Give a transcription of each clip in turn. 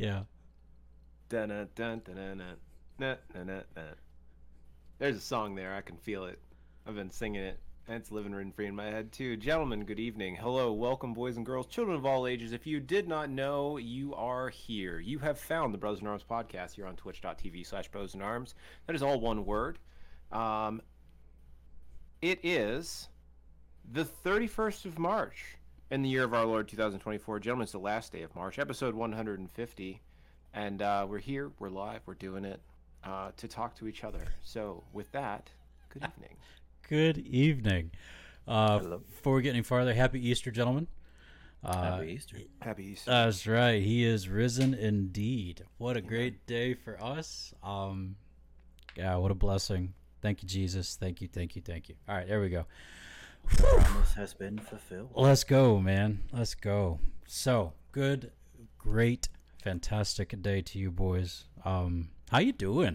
Yeah. Dun, dun, dun, dun, dun, dun, dun, dun, dun, dun. There's a song there. I can feel it. I've been singing it, and it's living rent free in my head too. Gentlemen, good evening. Hello, welcome, boys and girls, children of all ages. If you did not know, you are here. You have found the Brothers in Arms podcast here on twitch.tv/Brothers in Arms. That is all one word. Um, it is the 31st of March in the year of our Lord 2024. Gentlemen, it's the last day of March, episode 150. And we're here, we're live, we're doing it to talk to each other. So, with that, good evening. Good evening. Hello. Before we get any farther, happy Easter, gentlemen. Happy Easter. Happy Easter. That's right. He is risen indeed. What a great day for us. Yeah, what a blessing. Thank you, Jesus. Thank you, thank you, thank you. All right, there we go. The promise has been fulfilled. Let's go, man. Let's go. So, good, great, fantastic day to you boys. How you doing?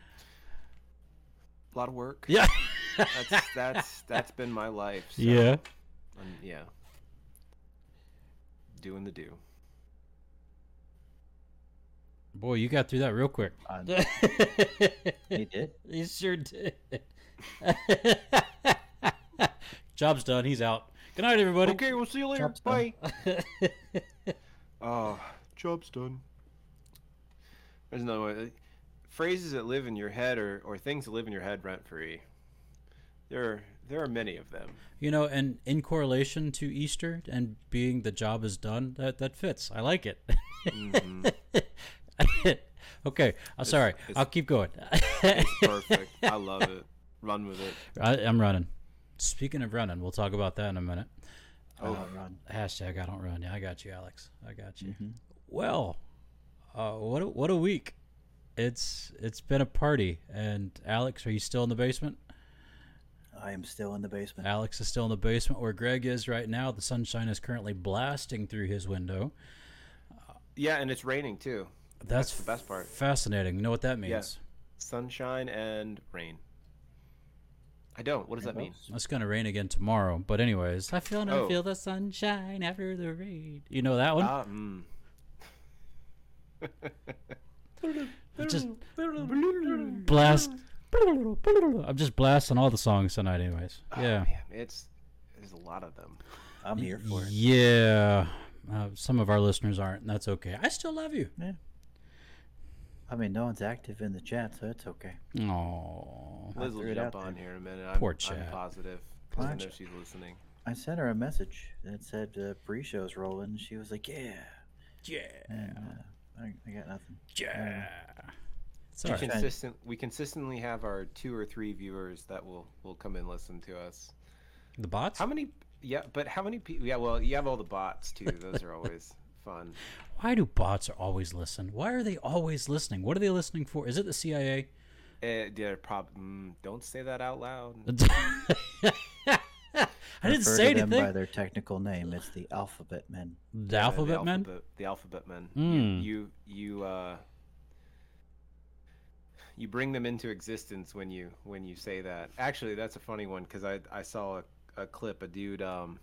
A lot of work. Yeah. That's been my life. So, Yeah. yeah. Doing the do. Boy, you got through that real quick. He did. He sure did. Job's done. He's out. Good night, everybody. Okay, we'll see you later. Job's done. Bye. Job's done. There's another one. Phrases that live in your head or things that live in your head rent free. There are many of them. You know, and in correlation to Easter and being the job is done, that fits. I like it. Mhm. Okay, I'm sorry. I'll keep going. It's perfect. I love it. Run with it. I'm running. Speaking of running, we'll talk about that in a minute. Oh, run. Hashtag I don't run. Yeah, I got you, Alex. I got you. Mhm. Well, what a week. It's been a party. And Alex, are you still in the basement? I am still in the basement. Alex is still in the basement where Greg is right now. The sunshine is currently blasting through his window. Yeah, and it's raining too. That's the best part. Fascinating. You know what that means? Yeah. Sunshine and rain. I don't. What does that mean? It's gonna rain again tomorrow. But anyways, I Oh. feel the sunshine after the rain. You know that one? Just blast. I'm just blasting all the songs tonight, anyways. Oh, Yeah. man, there's a lot of them. I'm here for it. Yeah. Some of our listeners aren't, and that's okay. I still love you. Yeah. I mean, no one's active in the chat, so it's okay. Oh. I'll Liz throw will it jump out on there. here in a minute. Poor I'm chat. positive because I know Watch. she's listening. I sent her a message that said pre-show's rolling. She was like, "Yeah," Yeah. and I got nothing. Yeah. It's all right. We consistently have our 2 or 3 viewers that will come and listen to us. The bots? How many? Yeah, but how many people? Yeah, well, you have all the bots too. Those are always fun. Why do bots always listen? Why are they always listening? What are they listening for? Is it the CIA? They're don't say that out loud. I didn't Refer say to them by anything. their technical name. It's the Alphabet Men. The alphabet men? The alphabet men. Hmm. You bring them into existence when you say that. Actually, that's a funny one because I saw a clip. A dude.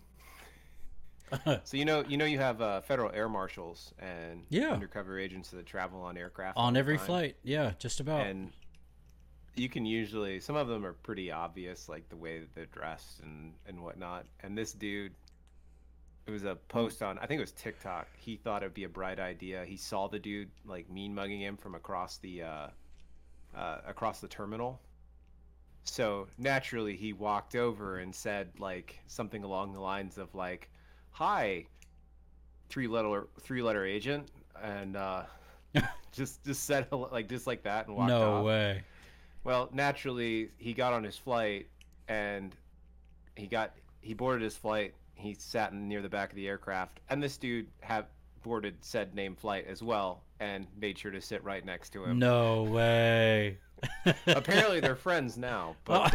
So you have federal air marshals and Yeah. undercover agents that travel on aircraft all On the every time. flight. Yeah, just about. And you can usually, some of them are pretty obvious, like the way that they're dressed and whatnot. And this dude, it was a post on, I think it was TikTok. He thought it'd be a bright idea. He saw the dude like mean mugging him from across the terminal. So naturally, he walked over and said like something along the lines of like, "Hi, three letter agent," and just said like just like that and walked No off. way. Well, naturally, he got on his flight and he boarded his flight. He sat near the back of the aircraft, and this dude had boarded said name flight as well and made sure to sit right next to him. No way. Apparently, they're friends now, but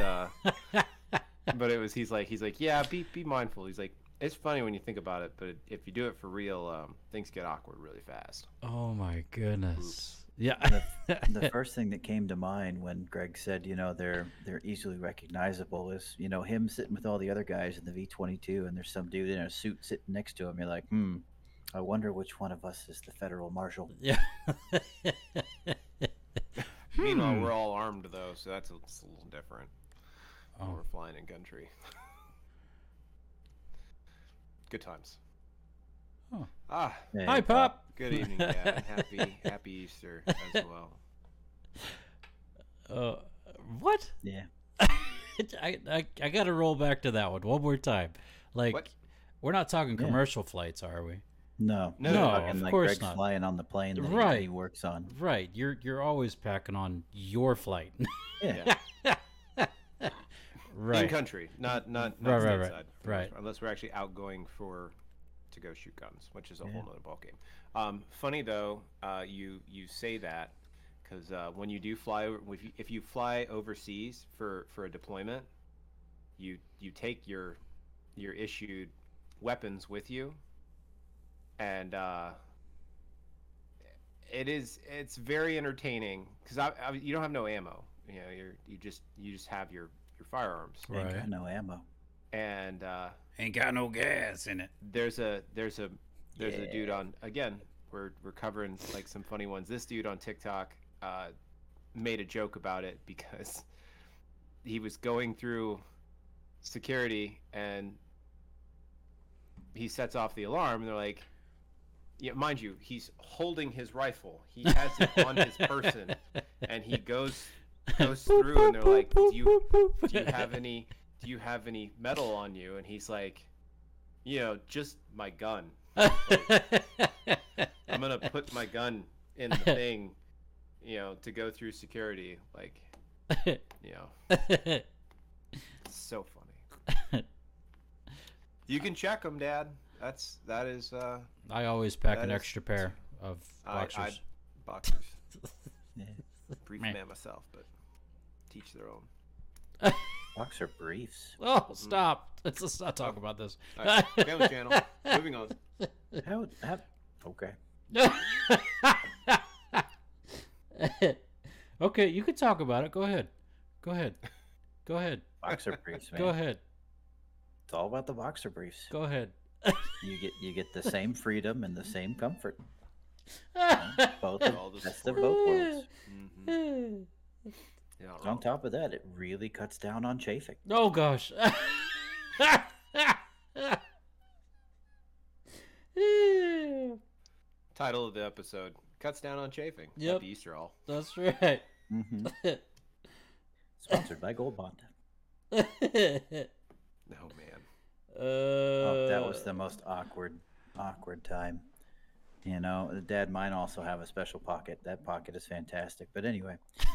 he's like, yeah, be mindful. He's like, it's funny when you think about it, but if you do it for real, things get awkward really fast. Oh my goodness. Oops. Yeah. The first thing that came to mind when Greg said, they're easily recognizable is, him sitting with all the other guys in the V-22, and there's some dude in a suit sitting next to him. You're like, I wonder which one of us is the federal marshal. Yeah. Meanwhile, we're all armed though, so it's a little different. When Oh. we're flying in country. Good times. Oh. Ah, Hey, Hi, Pop. good evening, Dad. Happy Easter as well. What? Yeah. I gotta roll back to that one more time. Like, What? we're not talking Yeah. commercial flights, are we? No. No, No, Talking of like course Greg's not. flying on the plane that Right. he works on. Right. You're always packing on your flight. Yeah. In Right. country, not Right, right, stateside, right, for the most right. part, unless we're actually outgoing to go shoot guns, which is a Yeah. whole nother ballgame. Funny though, you say that because when you do fly, if you fly overseas for a deployment, you take your issued weapons with you, and it's very entertaining because you don't have no ammo. You know, you just have your firearms, Ain't Right. got no ammo. and Ain't got no gas in it. there's a dude Yeah. on, again, we're covering like some funny ones. This dude on TikTok made a joke about it because he was going through security and he sets off the alarm and they're like, yeah, mind you, he's holding his rifle, he has it on his person, and he goes through and they're like, do you have any metal on you? And he's like, just my gun. I'm gonna put my gun in the thing, to go through security. Like, it's so funny. You can check them, Dad. That is. I always pack That an is- extra pair of boxers. Boxers. Yeah. Brief Meh. man myself, but teach their own. Boxer briefs. Oh, stop! Let's not talk about this. All right, family channel. Moving on. How okay. Okay, you can talk about it. Go ahead. Go ahead. Go ahead. Boxer briefs, man. Go ahead. It's all about the boxer briefs. Go ahead. You get the same freedom and the same comfort. Both All the best of support. both worlds. Mm-hmm. Yeah, So on top of that, it really cuts down on chafing. Oh gosh. Title of the episode: Cuts down on chafing. Yep. Happy Easter, all. That's right. Mm-hmm. Sponsored by Gold Bond. Oh man. Oh, that was the most awkward time. Dad, mine also have a special pocket. That pocket is fantastic. But anyway,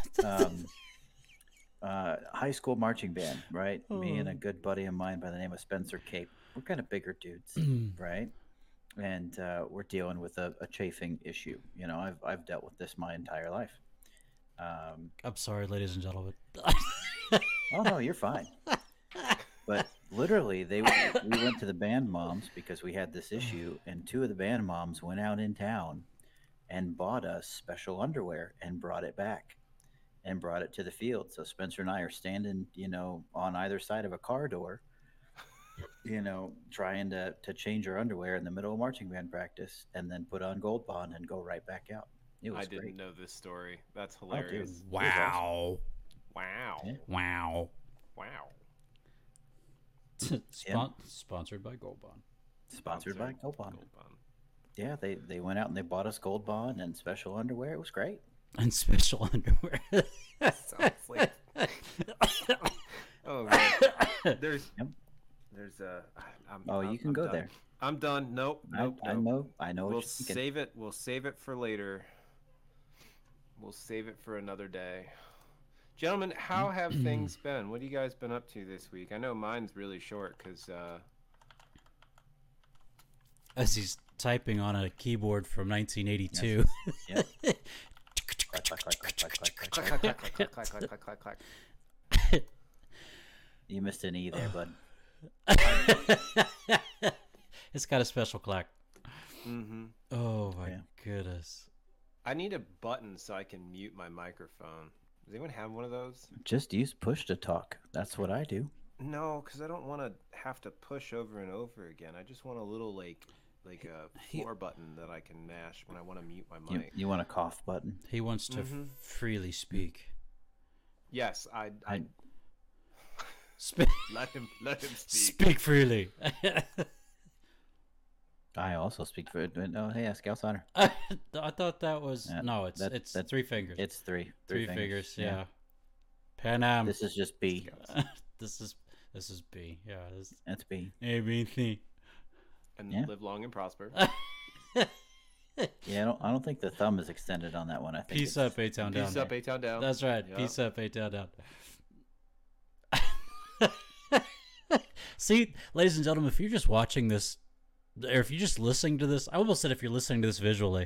high school marching band, right? Me and a good buddy of mine by the name of Spencer Cape. We're kind of bigger dudes, right? And we're dealing with a chafing issue. I've dealt with this my entire life. I'm sorry, ladies and gentlemen. Oh no, you're fine. But literally, we went to the band moms because we had this issue, and two of the band moms went out in town and bought us special underwear and brought it back and brought it to the field. So Spencer and I are standing, on either side of a car door, trying to change our underwear in the middle of marching band practice and then put on Gold Bond and go right back out. It was I didn't great. know this story. That's dude. hilarious. Wow. Wow. Yeah. Wow. Wow. Sponsored by Gold Bond. Sponsored by Gold Bond. Gold Bond. Yeah, they went out and they bought us Gold Bond and special underwear. It was great. And special underwear. Sounds like. Oh man. There's. Yep. There's You can go done. there. I'm done. Nope. Nope. I know what We'll you're thinking. save it. We'll save it for later. We'll save it for another day. Gentlemen, how have things been? What have you guys been up to this week? I know mine's really short because As he's typing on a keyboard from 1982. Yep. Clack, clack, clack, clack, clack, clack, clack. clack, clack, clack, clack, clack, clack, clack, clack. You missed an E there, bud. It's got a special clack. Mm-hmm. Oh my Yeah. goodness. I need a button so I can mute my microphone. Does anyone have one of those? Just use push to talk. That's what I do. No, because I don't want to have to push over and over again. I just want a little like a He- floor button that I can mash when I want to mute my You, mic. you want a cough button? He wants to freely speak. Yes, I Speak, let him speak. speak freely. I also speak for it. Oh, hey, Scout's honor. I thought that was no. It's that's three fingers. It's three. Three fingers. Yeah. Pan Am. This is just B. this is B. Yeah. That's B. A B C. And Yeah. live long and prosper. Yeah, I don't think the thumb is extended on that one. I think Peace it's- up, A Town down. Peace up, A-Town down. That's right. Yep. Peace up, A Town down. See, ladies and gentlemen, if you're just watching this, or if you're just listening to this, I almost said if you're listening to this visually,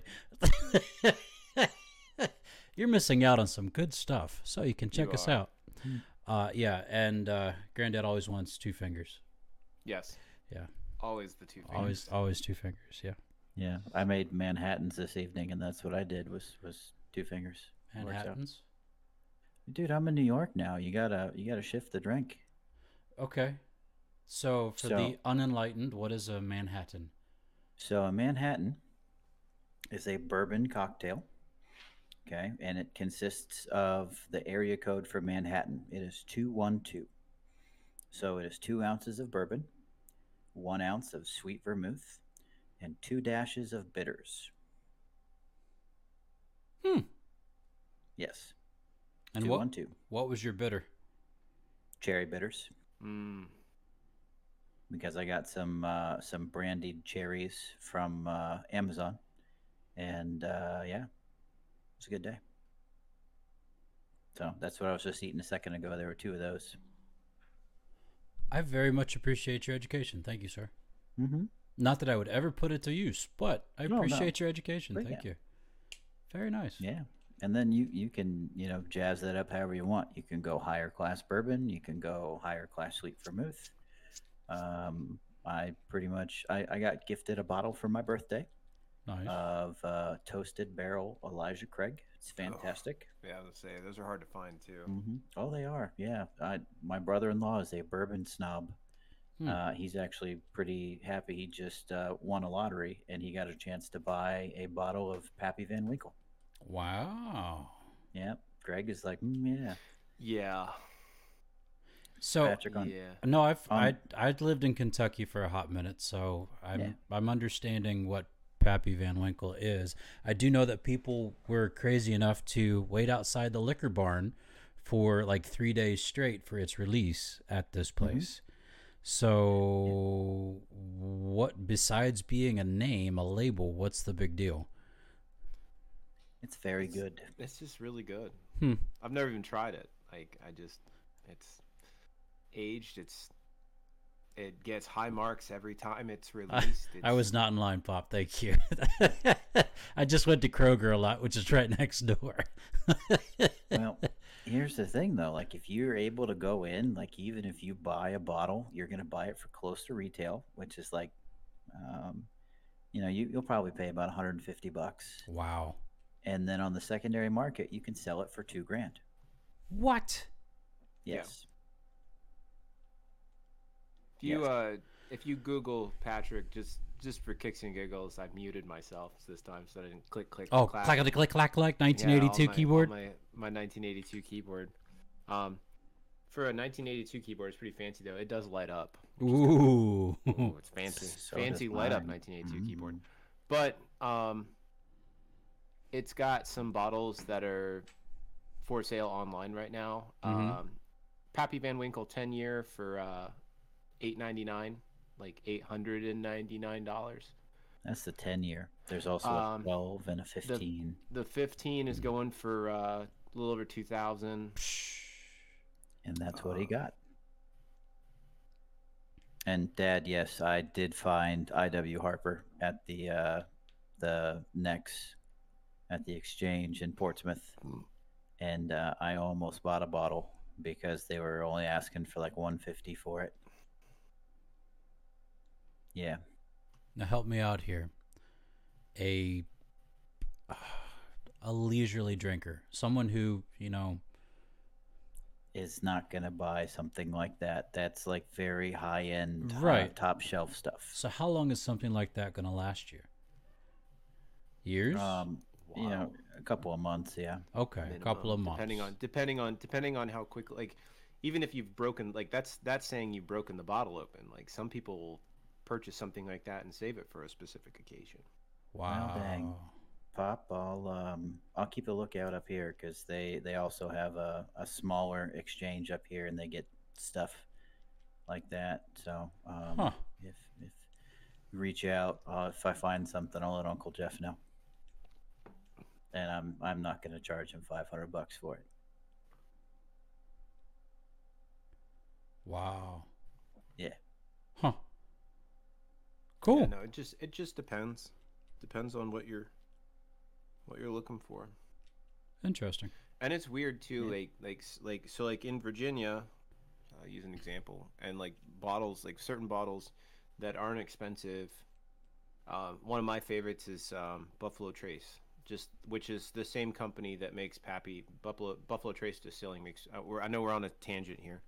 you're missing out on some good stuff. So you can check You us are. out. Yeah, and Granddad always wants two fingers. Yes. Yeah. Always the two fingers. Always two fingers. Yeah. Yeah, I made Manhattans this evening, and that's what I did was two fingers. Works out. Manhattans. Dude, I'm in New York now. You gotta shift the drink. Okay. So for So- the unenlightened, what is a Manhattan? So a Manhattan is a bourbon cocktail. Okay, and it consists of the area code for Manhattan. It is 212. So it is 2 ounces of bourbon, 1 ounce of sweet vermouth, and 2 dashes of bitters. Yes. And 212. what was your bitter? Cherry bitters. Mm. Because I got some brandied cherries from Amazon, and yeah, it was a good day. So that's what I was just eating a second ago. There were 2 of those. I very much appreciate your education. Thank you, sir. Mm-hmm. Not that I would ever put it to use, but I No, appreciate your education. But Thank yeah. you. Very nice. Yeah, and then you can jazz that up however you want. You can go higher class bourbon. You can go higher class sweet vermouth. I pretty much I got gifted a bottle for my birthday Nice. of Toasted Barrel Elijah Craig. It's fantastic. Yeah, I was gonna say those are hard to find too. Mm-hmm. Oh, they are. Yeah. My brother-in-law is a bourbon snob. He's actually pretty happy. He just won a lottery, and he got a chance to buy a bottle of Pappy Van Winkle. Wow. Yeah. Greg is like, yeah. Yeah. So Patrick on. Yeah. no, I'd lived in Kentucky for a hot minute, so Yeah. I'm understanding what Pappy Van Winkle is. I do know that people were crazy enough to wait outside the liquor barn for like 3 days straight for its release at this place. So, what besides being a name, a label, what's the big deal? It's very good. It's just really good. Hmm. I've never even tried it. Like it's aged. It gets high marks every time it's released. I was not in line, Pop. Thank you. I just went to Kroger a lot, which is right next door. Well, here's the thing, though. Like, if you're able to go in, like, even if you buy a bottle, you're going to buy it for close to retail, which is like, you'll probably pay about $150. Wow. And then on the secondary market, you can sell it for $2,000. What? Yes. If you Google Patrick, just for kicks and giggles, I muted myself this time so I didn't click. Oh, clack. clackety click clack clack. Yeah, 1982 on keyboard. my 1982 keyboard. For a 1982 keyboard, it's pretty fancy though. It does light up. Ooh. Oh, it's fancy. So Fancy does light up mine. 1982 keyboard. But it's got some bottles that are for sale online right now. Pappy Van Winkle 10-year for $8.99, like $899. That's the 10-year. There's also a 12 and a 15. The 15 is going for a little over 2,000. And that's what he got. And Dad, yes, I did find I.W. Harper at the Nex at the Exchange in Portsmouth, and I almost bought a bottle because they were only asking for like $150 for it. Yeah. Now help me out here. A leisurely drinker, someone who is not going to buy something like that. That's like very high end, Right. top shelf stuff. So how long is something like that going to last you? Years? Um, you know, a couple of months, yeah. Okay, a couple of months. Depending on how quick, like, even if you've broken, like, that's saying you've broken the bottle open. Like, some people will purchase something like that and save it for a specific occasion. Wow. Well, dang. Pop, I'll keep a lookout up here because they also have a smaller exchange up here and they get stuff like that. So Huh. if you reach out, if I find something, I'll let Uncle Jeff know. And I'm not going to charge him $500 for it. Wow. Yeah. Huh. Cool. Yeah, no, it just depends. Depends on what you're looking for. Interesting. And it's weird too, Yeah. like in Virginia, I'll use an example, and like bottles, like certain bottles that aren't expensive. One of my favorites is Buffalo Trace, which is the same company that makes Pappy. Buffalo Trace Distilling makes. I know we're on a tangent here.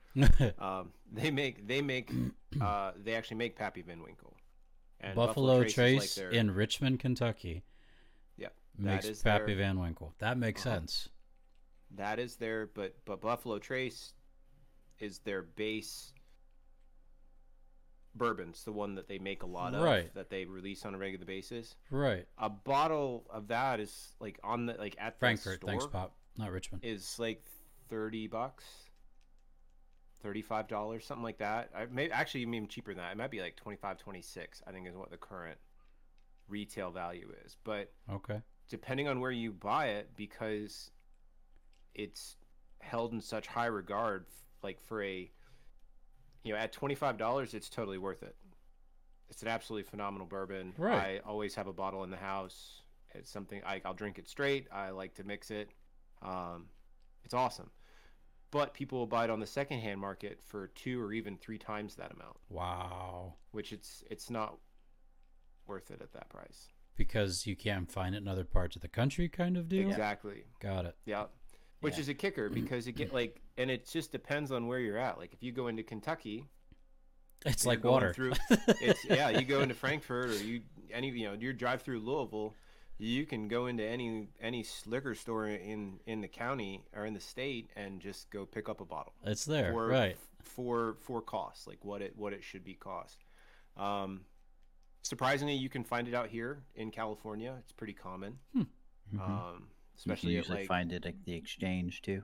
They actually make Pappy Van Winkle. And Buffalo is Trace like their, in Richmond, Kentucky yeah, makes Pappy Van Winkle. That makes sense. That is their, but Buffalo Trace is their base bourbons, the one that they make a lot of, Right. that they release on a regular basis. Right. A bottle of that is like on the like at the Frankfurt, store thanks, Pop. Not Richmond. is like $30, $35, something like that. I may actually even cheaper than that. It might be like 25, 26, I think is what the current retail value is. But Okay. depending on where you buy it, because it's held in such high regard, like for a, at $25, it's totally worth it. It's an absolutely phenomenal bourbon. Right. I always have a bottle in the house. It's something I'll drink it straight. I like to mix it. It's awesome. But people will buy it on the secondhand market for 2 or even 3 times that amount. Wow. Which it's not worth it at that price. Because you can't find it in other parts of the country, kind of deal. Exactly. Got it. Yeah. Which is a kicker, because you get like, and it just depends on where you're at. Like if you go into Kentucky, It's you're like going water. Through, you go into Frankfurt, or you drive through Louisville, you can go into any liquor store in the county or in the state and just go pick up a bottle. It's there, for, right? For cost, like what it should be cost. Surprisingly, you can find it out here in California. It's pretty common. Especially you can usually at, like, find it at the exchange too.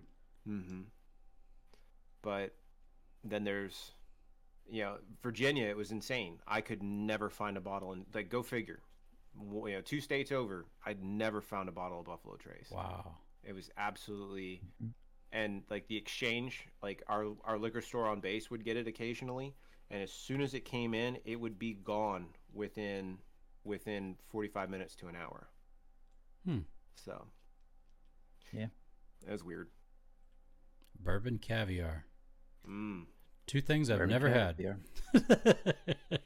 But then there's, Virginia. It was insane. I could never find a bottle, and like, go figure. 2 states over, I'd never found a bottle of Buffalo Trace. Wow. It was absolutely, and like the exchange, like our liquor store on base would get it occasionally, and as soon as it came in, it would be gone within 45 minutes to an hour. So, yeah, that was weird. Bourbon caviar. 2 things I've Bourbon never caviar. had.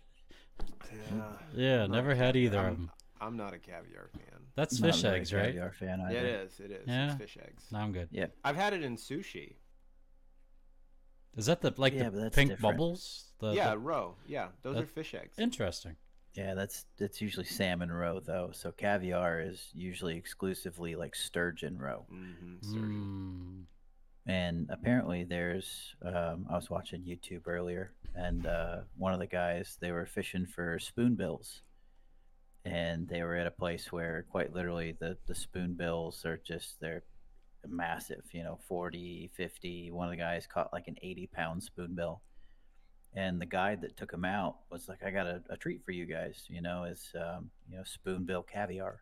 Yeah, I'm never not had either of them. I'm not a caviar fan. That's Not fish really a eggs, right? caviar fan Yeah, either. it is. Yeah. It's fish eggs. No, I'm good. Yeah, I've had it in sushi. Is that the Yeah, but the that's pink different. bubbles? Yeah, roe. Yeah, those that- are fish eggs. Interesting. yeah, that's usually salmon roe though. So caviar is usually exclusively like sturgeon roe. Sturgeon. And apparently there's I was watching YouTube earlier, and one of the guys, they were fishing for spoonbills, and they were at a place where quite literally the spoonbills are just, they're massive, 40, 50. One of the guys caught like an 80-pound spoonbill, and the guide that took him out was like, I got a treat for you guys, is spoonbill caviar.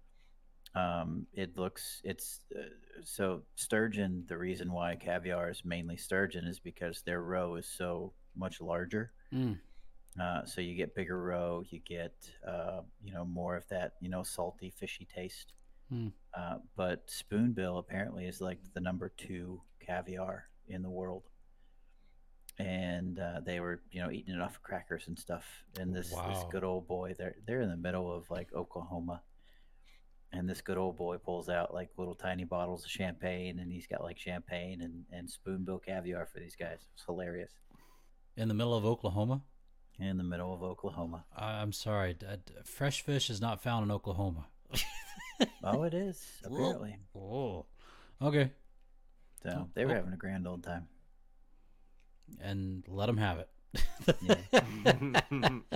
So sturgeon, the reason why caviar is mainly sturgeon is because their roe is so much larger. So you get bigger roe, you get more of that salty fishy taste. But spoonbill apparently is like the number 2 caviar in the world, and they were eating it off of crackers and stuff. And this Wow. good old boy, they're in the middle of like Oklahoma. And this good old boy pulls out like little tiny bottles of champagne, and he's got like champagne and spoonbill caviar for these guys. It's hilarious. In the middle of Oklahoma? In the middle of Oklahoma. I'm sorry. Fresh fish is not found in Oklahoma. Oh, it is, apparently. Oh. Okay. So they were having a grand old time. And let them have it. Yeah.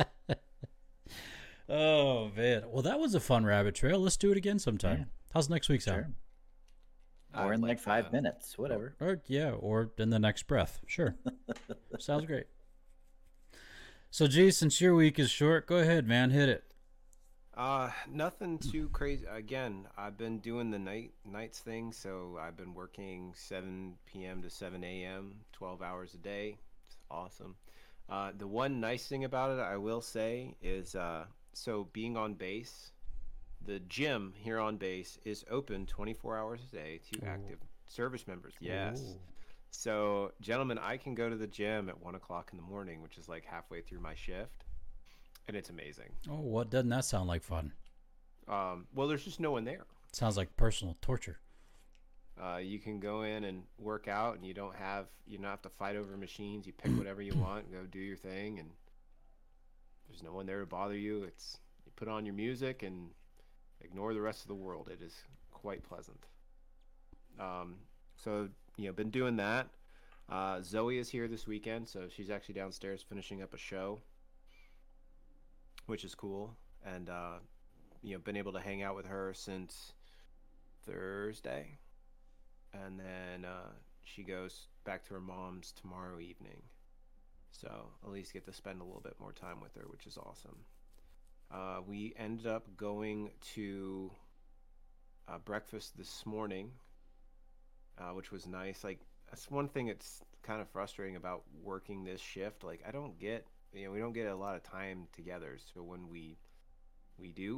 Oh, man. Well, that was a fun rabbit trail. Let's do it again sometime. Yeah. How's next week sound? Sure. I Or in like like 5 that. minutes, whatever. Or in the next breath. Sure. Sounds great. So, G, since your week is short, go ahead, man. Hit it. Nothing too crazy. Again, I've been doing the nights thing, so I've been working 7 p.m. to 7 a.m., 12 hours a day. It's awesome. The one nice thing about it, I will say, is so being on base, the gym here on base is open 24 hours a day to active service members. Yes. Ooh. So, gentlemen, I can go to the gym at 1 o'clock in the morning, which is like halfway through my shift, and it's amazing. Oh, what doesn't that sound like fun? Well, there's just no one there. Sounds like personal torture. You can go in and work out, and you don't have to fight over machines. You pick whatever you want, go do your thing, and there's no one there to bother you. You put on your music and ignore the rest of the world. It is quite pleasant. So been doing that. Zoe is here this weekend, so she's actually downstairs finishing up a show, which is cool, and been able to hang out with her since Thursday. And then she goes back to her mom's tomorrow evening. So at least get to spend a little bit more time with her, which is awesome. We ended up going to breakfast this morning, which was nice. Like, that's one thing that's kind of frustrating about working this shift. Like, we don't get a lot of time together. So when we do,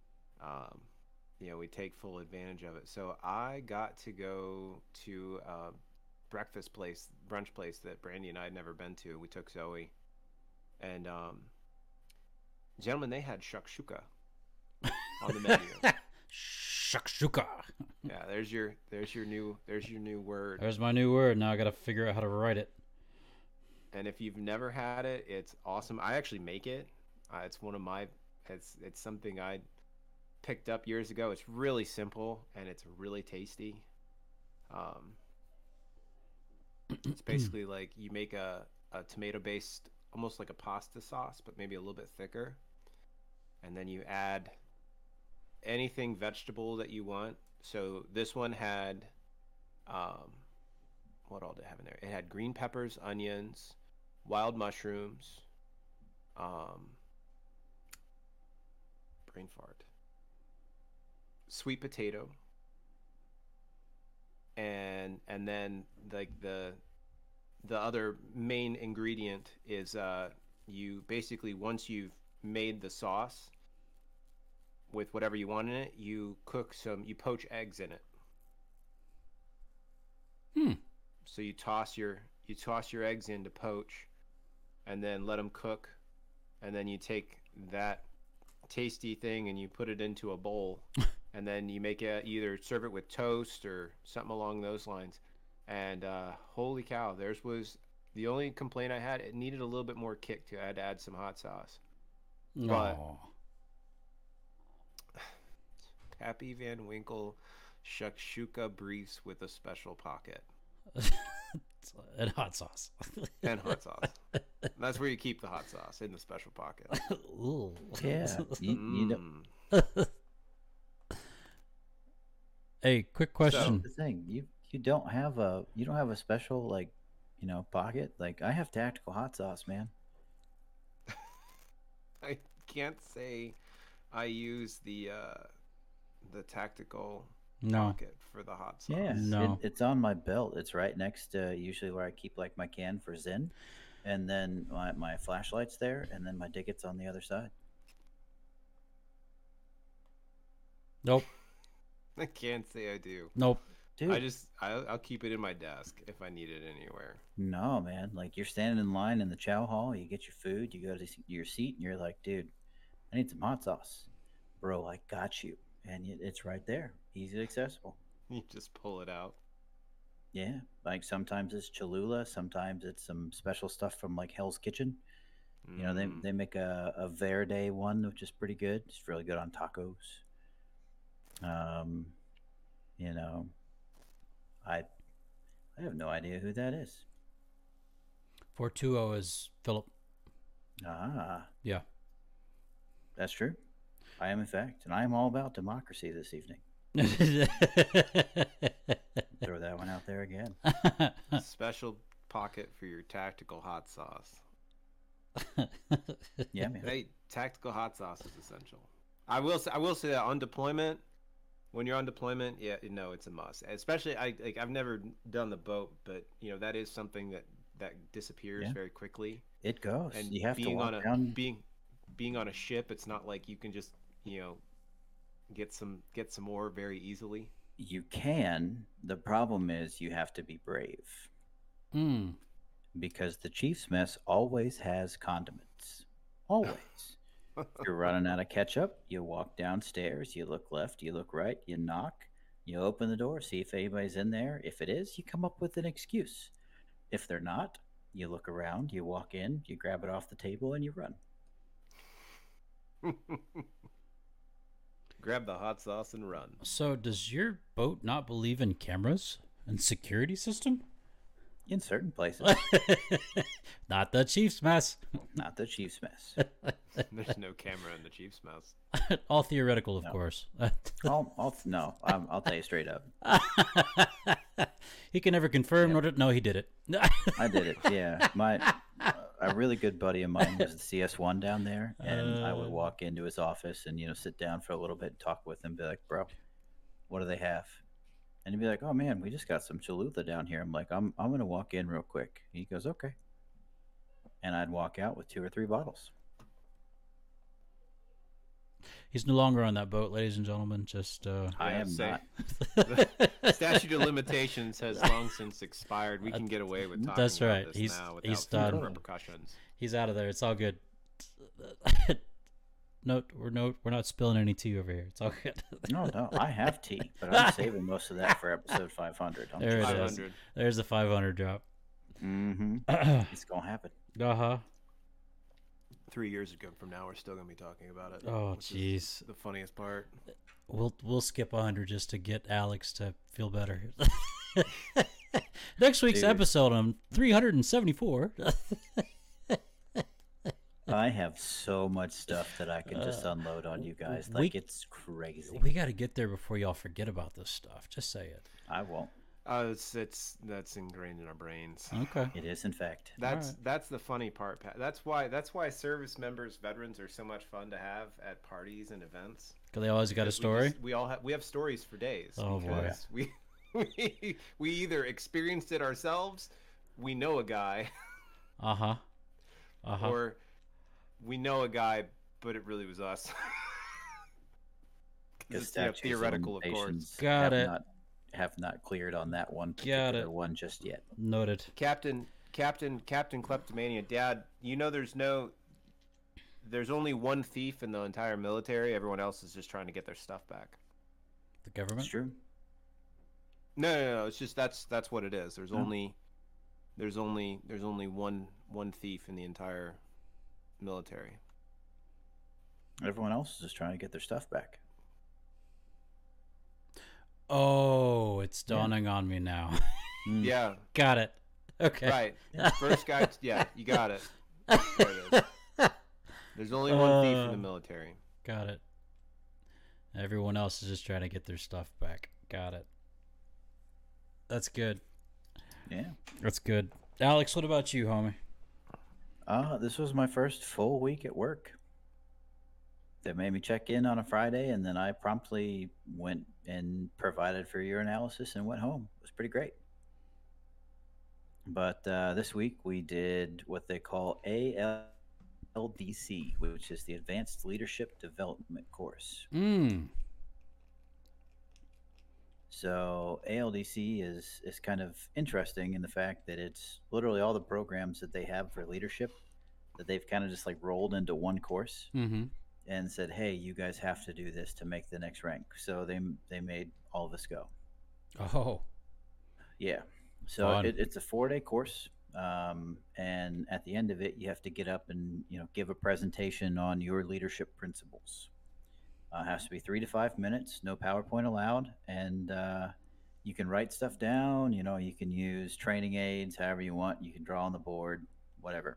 we take full advantage of it. So I got to go to a brunch place that Brandy and I had never been to. We took Zoe, and gentlemen, they had shakshuka on the menu. Shakshuka. Yeah, there's your new word. There's my new word. Now I got to figure out how to write it. And if you've never had it, it's awesome. I actually make it. It's something I picked up years ago. It's really simple and it's really tasty. It's basically like you make a tomato based, almost like a pasta sauce, but maybe a little bit thicker, and then you add anything vegetable that you want. So this one had what all did it have in there? It had green peppers, onions, wild mushrooms, brain fart, sweet potato, and then like the other main ingredient is you basically, once you've made the sauce with whatever you want in it, you poach eggs in it. So you toss your eggs in to poach, and then let them cook, and then you take that tasty thing and you put it into a bowl, and then you make it, either serve it with toast or something along those lines. And holy cow, theirs was the only complaint I had. It needed a little bit more kick to. I had to add some hot sauce. But No. Pappy Van Winkle shakshuka briefs with a special pocket And hot sauce. and hot sauce. That's where you keep the hot sauce, in the special pocket. Ooh. Yeah. You know, Mm. Hey, quick question. the thing, you don't have a special, like, pocket. Like, I have tactical hot sauce, man. I can't say I use the tactical No. pocket for the hot sauce. Yeah, No. it's on my belt. It's right next to usually where I keep like my can for Zyn, and then my flashlight's there, and then my digit's on the other side. Nope. I can't say I do. Nope. Dude, I'll keep it in my desk if I need it anywhere. no, man. Like, you're standing in line in the chow hall, you get your food, you go to your seat, and you're like, dude, I need some hot sauce. Bro, I got you. and it's right there, easy accessible. You just pull it out. Yeah, like sometimes it's Cholula, sometimes it's some special stuff from like Hell's Kitchen. You know, Mm. they make a verde one, which is pretty good. It's really good on tacos. Um, you know, I I have no idea who that is. 420 is Philip. Ah, Yeah. that's true. I am in fact, and I am all about democracy this evening. Throw that one out there again. Special pocket for your tactical hot sauce. Yeah, man. Hey, tactical hot sauce is essential. I will say that on deployment, when you're on deployment, yeah, no, it's a must. Especially I've never done the boat, but that is something that disappears Yeah. very quickly. It goes. And You have to being walk on a down. being on a ship, it's not like you can just get some more very easily. You can. The problem is you have to be brave Mm. because the Chief's mess always has condiments. Always. If you're running out of ketchup, you walk downstairs, you look left, you look right, you knock, you open the door, see if anybody's in there. If it is, you come up with an excuse. If they're not, you look around, you walk in, you grab it off the table, and you run. Grab the hot sauce and run. So, does your boat not believe in cameras and security system? In certain places, Not the Chiefs mess. not the Chief's mess. There's no camera in the Chiefs mouse. All theoretical, of No. course. I'll tell you straight up. He can never confirm. Yep. No, he did it. I did it. Yeah, a really good buddy of mine was the CS1 down there, and I would walk into his office and sit down for a little bit and talk with him. Be like, bro, what do they have? And he'd be like, oh man, we just got some Cholula down here. I'm like, I'm gonna walk in real quick. He goes, okay, and I'd walk out with 2 or 3 bottles. He's no longer on that boat, ladies and gentlemen. Just I Yeah, am say- not. The statute of limitations has long since expired. We can get away with talking That's about right. this He's- now he's without done. repercussions. he's out of there. It's all good. We're not spilling any tea over here. It's all good. No, I have tea, but I'm saving most of that for episode 500. There it is. 500. There's a 500 drop. Mm-hmm. It's gonna happen. Uh-huh. 3 years ago from now, we're still gonna be talking about it. Oh, which is jeez. the funniest part. We'll skip 100 just to get Alex to feel better. Next week's Dude. episode on 374. I have so much stuff that I can just unload on you guys. Like, it's crazy. We got to get there before y'all forget about this stuff. Just say it. I won't. That's ingrained in our brains. Okay. It is, in fact. That's the funny part, Pat. That's why service members, veterans are so much fun to have at parties and events. Because they always got a Because story. we have stories for days. Oh, boy. because we either experienced it ourselves, we know a guy, Uh-huh. Uh-huh. or we know a guy, but it really was us. 'Cause Because it's theoretical, of course. Got it. Have not cleared on that one Got particular it. one just yet. Noted. Captain Kleptomania, Dad, there's only one thief in the entire military. Everyone else is just trying to get their stuff back. The It's government? true. No. It's just that's what it is. There's Oh. only one thief in the entire military. Everyone else is just trying to get their stuff back. Oh, it's dawning on me now. Mm. Yeah, Got it. Okay. right. First guy. Yeah, you got it. There it is. There's only one thief in the military. Got it. Everyone else is just trying to get their stuff back. Got it. That's good. Yeah. That's good. Alex, what about you, homie? This was my first full week at work. They made me check in on a Friday, and then I promptly went and provided for urinalysis and went home. It was pretty great. But this week we did what they call ALDC, which is the Advanced Leadership Development Course. So ALDC is kind of interesting in the fact that it's literally all the programs that they have for leadership that they've kind of just like rolled into one course. Mm-hmm. and said, "Hey, you guys have to do this to make the next rank." So they made all of us go. Oh, Yeah. So fun. it's a 4-day course, and at the end of it, you have to get up and give a presentation on your leadership principles. It has to be 3 to 5 minutes, no PowerPoint allowed, and you can write stuff down. You can use training aids, however you want. You can draw on the board, whatever.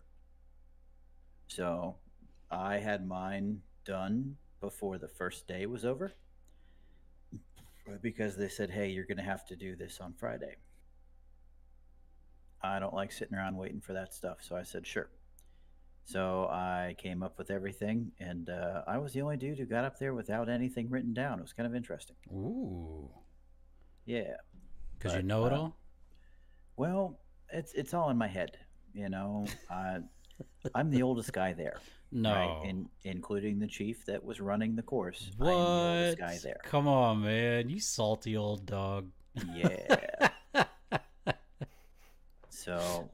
So I had mine done before the first day was over because they said, "Hey, you're going to have to do this on Friday." I don't like sitting around waiting for that stuff. So I said, "Sure." So I came up with everything, and I was the only dude who got up there without anything written down. It was kind of interesting. Ooh, Yeah, because you but know it all. well, it's all in my head. You know, I'm the oldest guy there, right? No. Including the chief that was running the course. I am the oldest guy What? there. Come on, man. You salty old dog. Yeah. So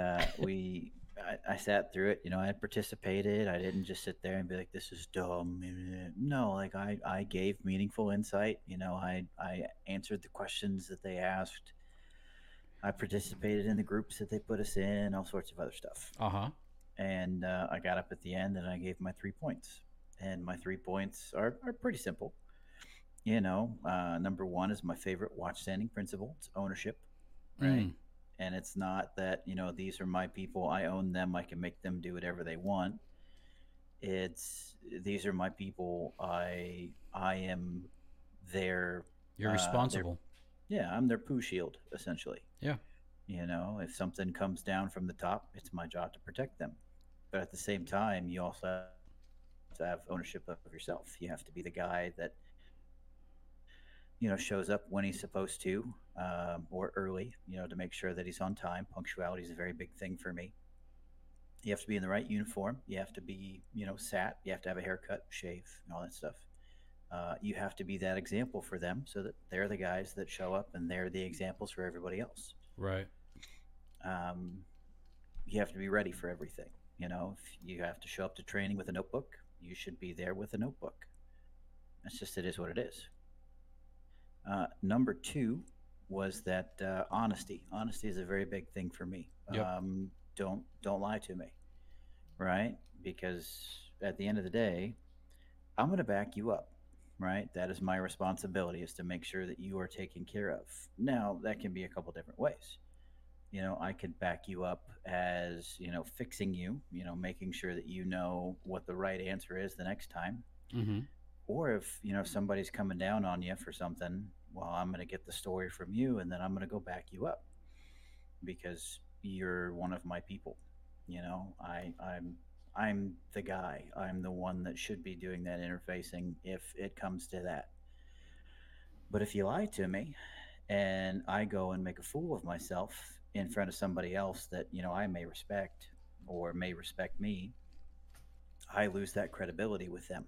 I sat through it. I participated. I didn't just sit there and be like, "This is dumb." No, like I gave meaningful insight. I answered the questions that they asked. I participated in the groups that they put us in, all sorts of other stuff. Uh huh. And I got up at the end and I gave my 3 points. And my 3 points are pretty simple. Number one is my favorite watchstanding principle. It's ownership, right? Mm. And it's not that these are my people. I own them. I can make them do whatever they want. It's these are my people. I am their You're their responsible. yeah. I'm their poo shield essentially. Yeah. If something comes down from the top, it's my job to protect them. But at the same time, you also have to have ownership of yourself. You have to be the guy that shows up when he's supposed to, or early, to make sure that he's on time. Punctuality is a very big thing for me. You have to be in the right uniform. You have to be, sat. You have to have a haircut, shave, and all that stuff. You have to be that example for them so that they're the guys that show up and they're the examples for everybody else. Right. Um, you have to be ready for everything. If you have to show up to training with a notebook, you should be there with a notebook. It's just, it is what it is. Number two was that honesty. Honesty is a very big thing for me. Yep. Don't lie to me, right? Because at the end of the day, I'm going to back you up, right? That is my responsibility, is to make sure that you are taken care of. Now, that can be a couple different ways. I could back you up as, fixing you, making sure that you know what the right answer is the next time. Mm-hmm. Or if, somebody's coming down on you for something, well, I'm going to get the story from you and then I'm going to go back you up because you're one of my people. I'm the guy. I'm the one that should be doing that interfacing if it comes to that. But if you lie to me and I go and make a fool of myself in front of somebody else that, I may respect or may respect me, I lose that credibility with them.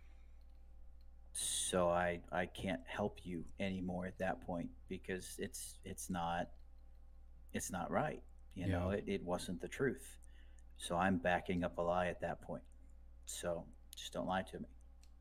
So I can't help you anymore at that point because it's not right. Yeah. It wasn't the truth. So I'm backing up a lie at that point. So just don't lie to me.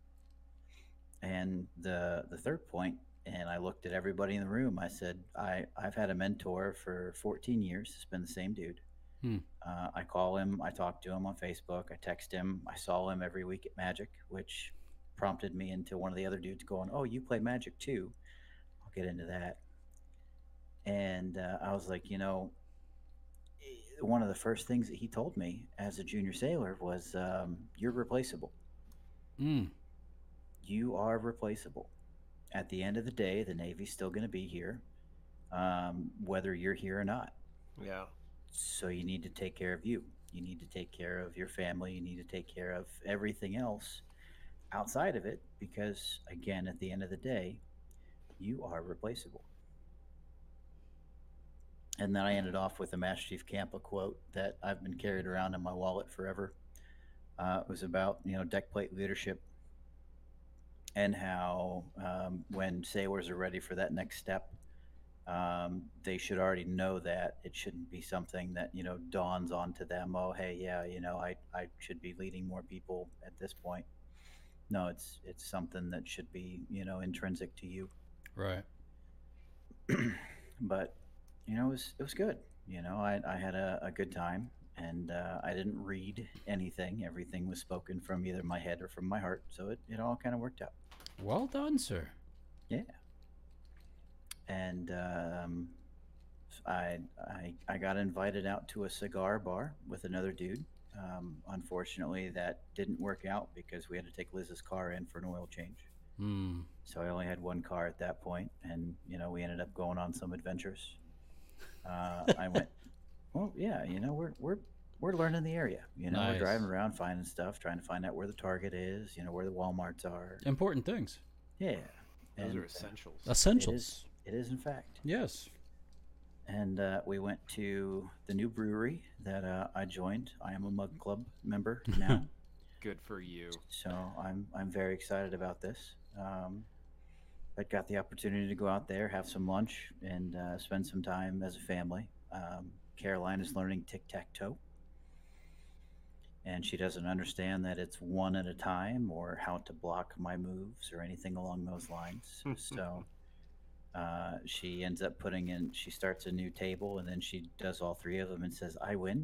And the third point, and I looked at everybody in the room. I said, I've had a mentor for 14 years. It's been the same dude. Hmm. I call him. I talk to him on Facebook. I text him. I saw him every week at Magic, which prompted me into one of the other dudes going, "Oh, you play Magic too?" I'll get into that. And I was like, one of the first things that he told me as a junior sailor was, "You're replaceable. Mm. You are replaceable. At the end of the day, the Navy's still going to be here, whether you're here or not. Yeah. So you need to take care of you. You need to take care of your family. You need to take care of everything else outside of it because, again, at the end of the day, you are replaceable." And then I ended off with a Master Chief Campa quote that I've been carried around in my wallet forever. It was about deck plate leadership and how when sailors are ready for that next step, they should already know that it shouldn't be something that dawns onto them. Oh, hey, yeah, I should be leading more people at this point. No, it's something that should be, intrinsic to you. Right. But it was good. I had a good time, and I didn't read anything. Everything was spoken from either my head or from my heart, so it all kind of worked out. Well done, sir. Yeah. And I got invited out to a cigar bar with another dude. Unfortunately, that didn't work out because we had to take Liz's car in for an oil change. Hmm. So I only had one car at that point, and we ended up going on some adventures. I went, well, yeah, we're learning the area. We're Nice. driving around finding stuff, trying to find out where the Target is, where the WalMarts are. Important things. Yeah, Those and are essentials. Essentials. it is in fact. Yes. And we went to the new brewery that I joined. I am a Mug Club member now, Good for you. so I'm very excited about this. I got the opportunity to go out there, have some lunch, and spend some time as a family. Caroline is learning tic tac toe, and she doesn't understand that it's one at a time or how to block my moves or anything along those lines. So she ends up she starts a new table, and then she does all three of them and says, "I win."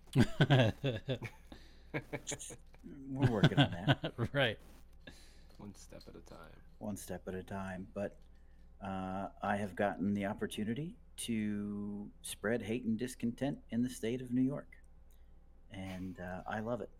We're working on that. Right. One step at a time. One step at a time. But I have gotten the opportunity to spread hate and discontent in the state of New York, and I love it.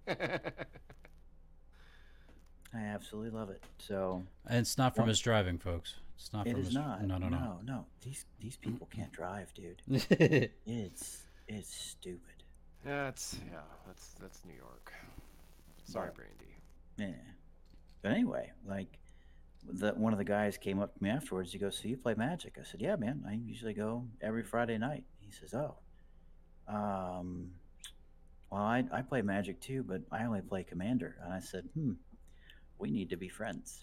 I absolutely love it. So And it's not from Well, his driving, folks. It's not it from is his. not. No. No. These people can't drive, dude. It's stupid. That's New York. Sorry, But, Brandy. yeah. But anyway, like one of the guys came up to me afterwards. He goes, "So you play Magic?" I said, "Yeah, man. I usually go every Friday night." He says, "Oh, um, well, I play Magic too, but I only play Commander." And I said, "We need to be friends."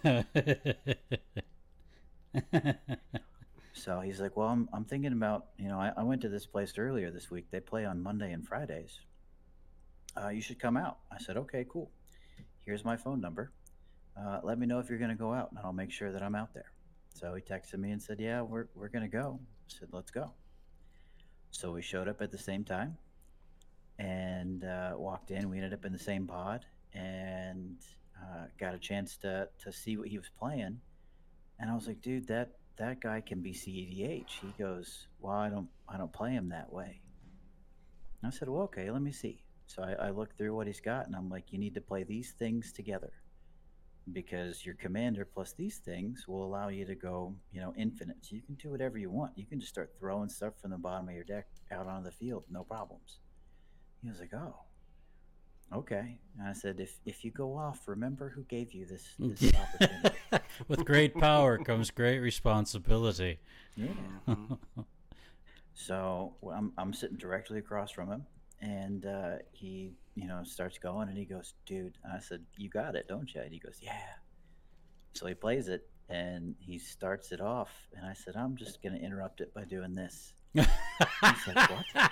So he's like, "Well, I'm thinking about, I went to this place earlier this week. They play on Monday and Fridays. You should come out." I said, "Okay, cool. Here's my phone number. Let me know if you're going to go out, and I'll make sure that I'm out there." So he texted me and said, "Yeah, we're going to go." I said, "Let's go." So we showed up at the same time and walked in. We ended up in the same pod and got a chance to see what he was playing. And I was like, "Dude, that guy can be CEDH." He goes, "Well, I don't play him that way." And I said, "Well, okay, let me see." So I looked through what he's got, and I'm like, "You need to play these things together, because your commander plus these things will allow you to go, infinite. So you can do whatever you want. You can just start throwing stuff from the bottom of your deck out onto the field, no problems." He was like, "Oh, okay." And I said, if you go off, remember who gave you this opportunity." With great power comes great responsibility. Yeah. Mhm. So I'm sitting directly across from him, and he, starts going, and he goes, "Dude," and I said, "You got it, don't you?" And he goes, "Yeah." So he plays it, and he starts it off, and I said, "I'm just going to interrupt it by doing this." He's like, "What?"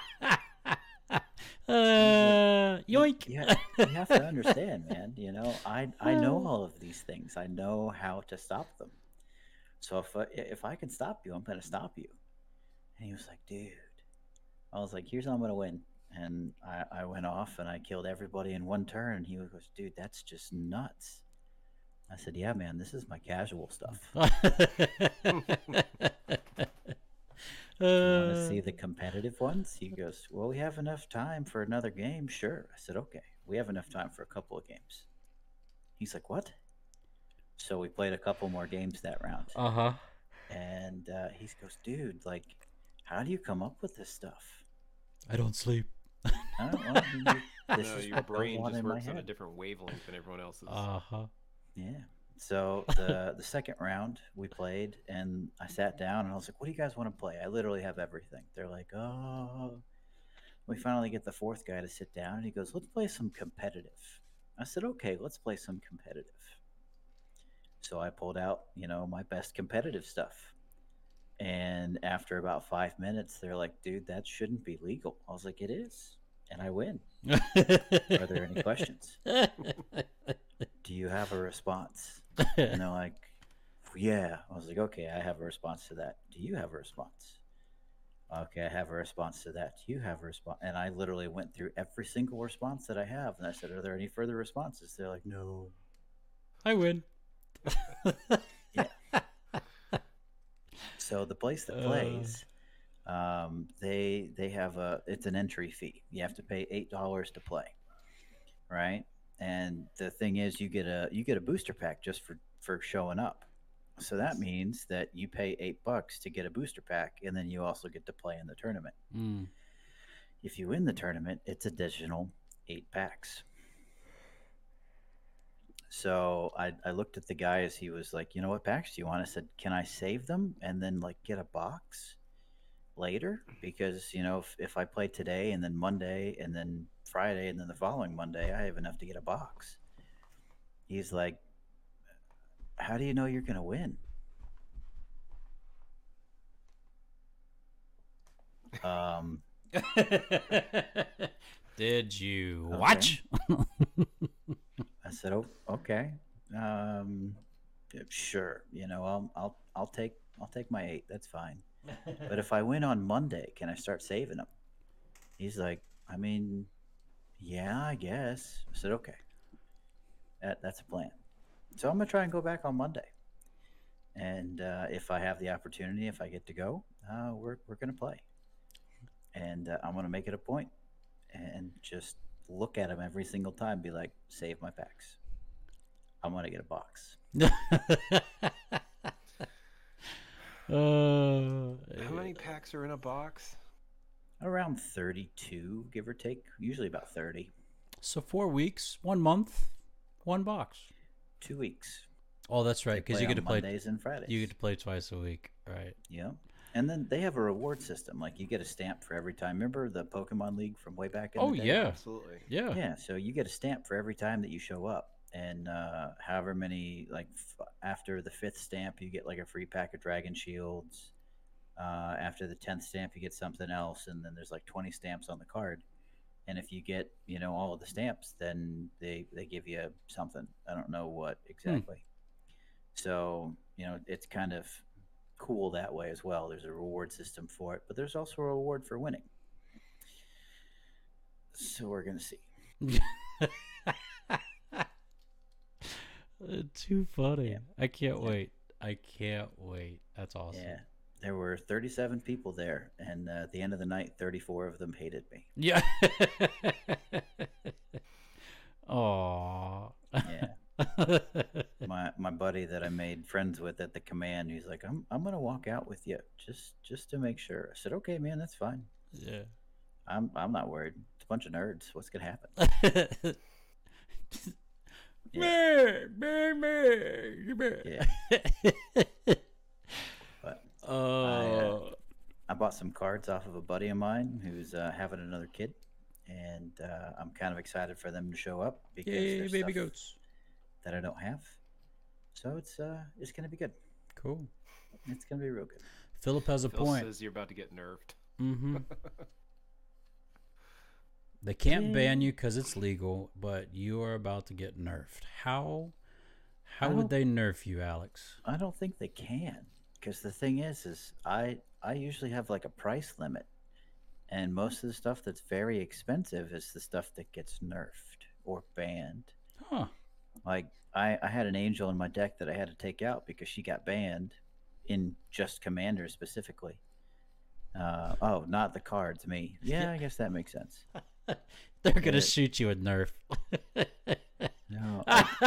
Yoink. You have to understand, man. I know all of these things. I know how to stop them. So if I can stop you, I'm going to stop you. And he was like, "Dude." I was like, "Here's how I'm going to win." And I went off and I killed everybody in one turn. And he goes, "Dude, that's just nuts." I said, "Yeah, man, this is my casual stuff. Do you want to see the competitive ones?" He goes, "Well, we have enough time for another game." "Sure." I said, "Okay, we have enough time for a couple of games." He's like, "What?" So we played a couple more games that round. Uh-huh. And he goes, "Dude, like, how do you come up with this stuff?" I don't sleep. I don't know. This No, is your what goes brain on just in my works on a head. different wavelength than everyone else's. Uh-huh. Yeah. So the second round we played, and I sat down and I was like, "What do you guys want to play? I literally have everything." They're like, "Oh." We finally get the fourth guy to sit down, and he goes, "Let's play some competitive." I said, "Okay, let's play some competitive." So I pulled out, my best competitive stuff. And after about 5 minutes, they're like, "Dude, that shouldn't be legal." I was like, "It is." And I win. Are there any questions? "Do you have a response? And they're like, yeah. I was like, okay, I have a response to that. Do you have a response? Okay, I have a response to that. Do you have a response? And I literally went through every single response that I have. And I said, are there any further responses? They're like, no. I win. Yeah. So the place that plays, they have it's an entry fee. You have to pay $8 to play, right? And the thing is, you get a booster pack just for showing up. So that means that you pay $8 to get a booster pack, and then you also get to play in the tournament. Mm. If you win the tournament, it's additional 8 packs. So I looked at the guy as he was like, you know, what packs do you want? I said, can I save them and then like get a box later? Because, you know, if I play today and then Monday and then Friday and then the following Monday, I have enough to get a box. He's like, how do you know you're going to win? Did you Okay. watch? I said, oh, okay. Yeah, sure. You know, I'll take my 8. That's fine. But if I win on Monday, can I start saving them? He's like, I mean, yeah, I guess. I said, okay. That's a plan. So I'm gonna try and go back on Monday. And if I have the opportunity, if I get to go, we're gonna play. And I'm gonna make it a point and just look at them every single time. Be like, save my packs. I'm gonna get a box. How many packs are in a box? Around 32, give or take. Usually about 30. So 4 weeks, 1 month, 1 box. 2 weeks. Oh, that's right, because you get to play Mondays and Fridays. You get to play twice a week, right? Yeah. And then they have a reward system. Like you get a stamp for every time. Remember the Pokemon League from way back in Oh the day? yeah, Absolutely. yeah. Yeah. So you get a stamp for every time that you show up. And however many, like after the 5th stamp, you get like a free pack of Dragon Shields. After the 10th stamp, you get something else. And then there's like 20 stamps on the card. And if you get, you know, all of the stamps, then they give you something. I don't know what exactly. So, you know, it's kind of cool that way as well. There's a reward system for it, but there's also a reward for winning. So we're going to see. Too funny. Yeah. I can't wait. I can't wait. That's awesome. Yeah. There were 37 people there, and at the end of the night, 34 of them hated me. Yeah. Aww. Yeah. My buddy that I made friends with at the command, he's like, I'm gonna walk out with you just to make sure. I said, okay, man, that's fine. Yeah. I'm not worried. It's a bunch of nerds. What's gonna happen? Yeah. But I bought some cards off of a buddy of mine who's having another kid, and I'm kind of excited for them to show up because Yay, there's baby stuff goats. that I don't have. So it's gonna be good. Cool. It's gonna be real good. Philip has a Phil point. says you're about to get nerfed. Mm-hmm. They can't ban you because it's legal, but you are about to get nerfed. How would they nerf you, Alex? I don't think they can, because the thing is I usually have like a price limit, and most of the stuff that's very expensive is the stuff that gets nerfed or banned. Huh. Like I had an angel in my deck that I had to take out because she got banned in just Commander specifically. Oh, not the cards, me. Yeah, I guess that makes sense. They're gonna Yeah. shoot you with nerf. No,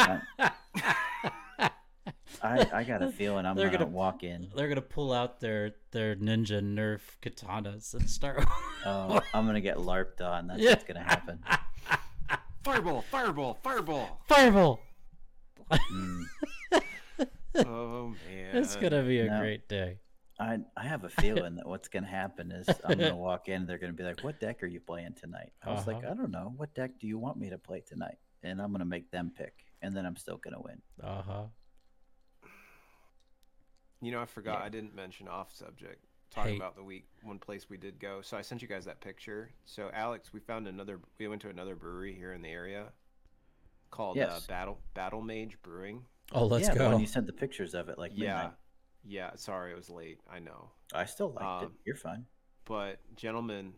I got a feeling I'm They're gonna gonna- walk in. They're gonna pull out their ninja nerf katanas and start. Oh, I'm gonna get LARPed on. That's Yeah. what's gonna happen. Fireball! Fireball! Fireball! Fireball. Mm. Oh man. It's gonna be a No. great day. I have a feeling that what's gonna happen is I'm gonna walk in. They're gonna be like, "What deck are you playing tonight?" I was like, Uh-huh. "I don't know. What deck do you want me to play tonight?" And I'm gonna make them pick, and then I'm still gonna win. Uh huh. You know, I forgot. Yeah. I didn't mention off subject. Talking Hey. about the week, one place we did go. So I sent you guys that picture. So Alex, we went to another brewery here in the area. called Yes. Battle Mage Brewing. Oh, let's yeah, the one go. you sent the pictures of it like Yeah, midnight. yeah. Sorry, it was late. I know. I still liked it. Um, You're fine. but gentlemen,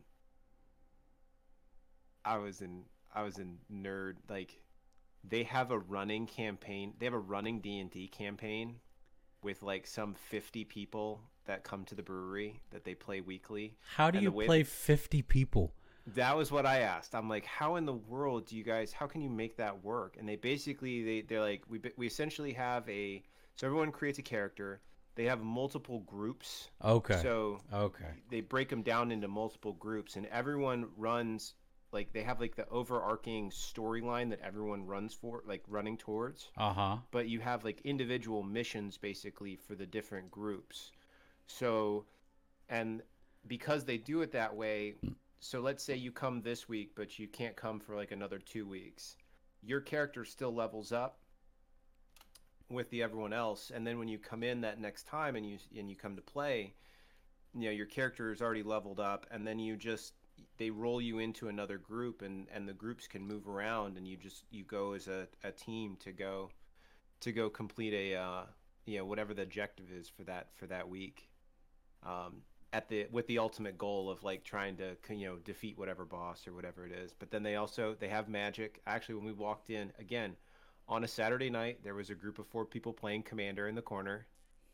I was in nerd like they have a running campaign. They have a running D&D campaign with like some 50 people that come to the brewery that they play weekly. How do And you the way play 50 people? that was what I asked. I'm like, how in the world do you guys? How can you make that work? And they basically they're like, we essentially have so everyone creates a character. They have multiple groups. Okay. So Okay. they break them down into multiple groups, and everyone runs like they have like the overarching storyline that everyone runs for, like running towards. Uh-huh. But you have like individual missions basically for the different groups. So, and because they do it that way, so let's say you come this week, but you can't come for like another 2 weeks. Your character still levels up with the everyone else, and then when you come in that next time and you come to play, your character is already leveled up, and then they roll you into another group, and the groups can move around, and you go as a team to go complete a whatever the objective is for that week. With the ultimate goal of like trying to defeat whatever boss or whatever it is. But then they have magic. Actually, when we walked in again on a Saturday night, there was a group of 4 people playing Commander in the corner.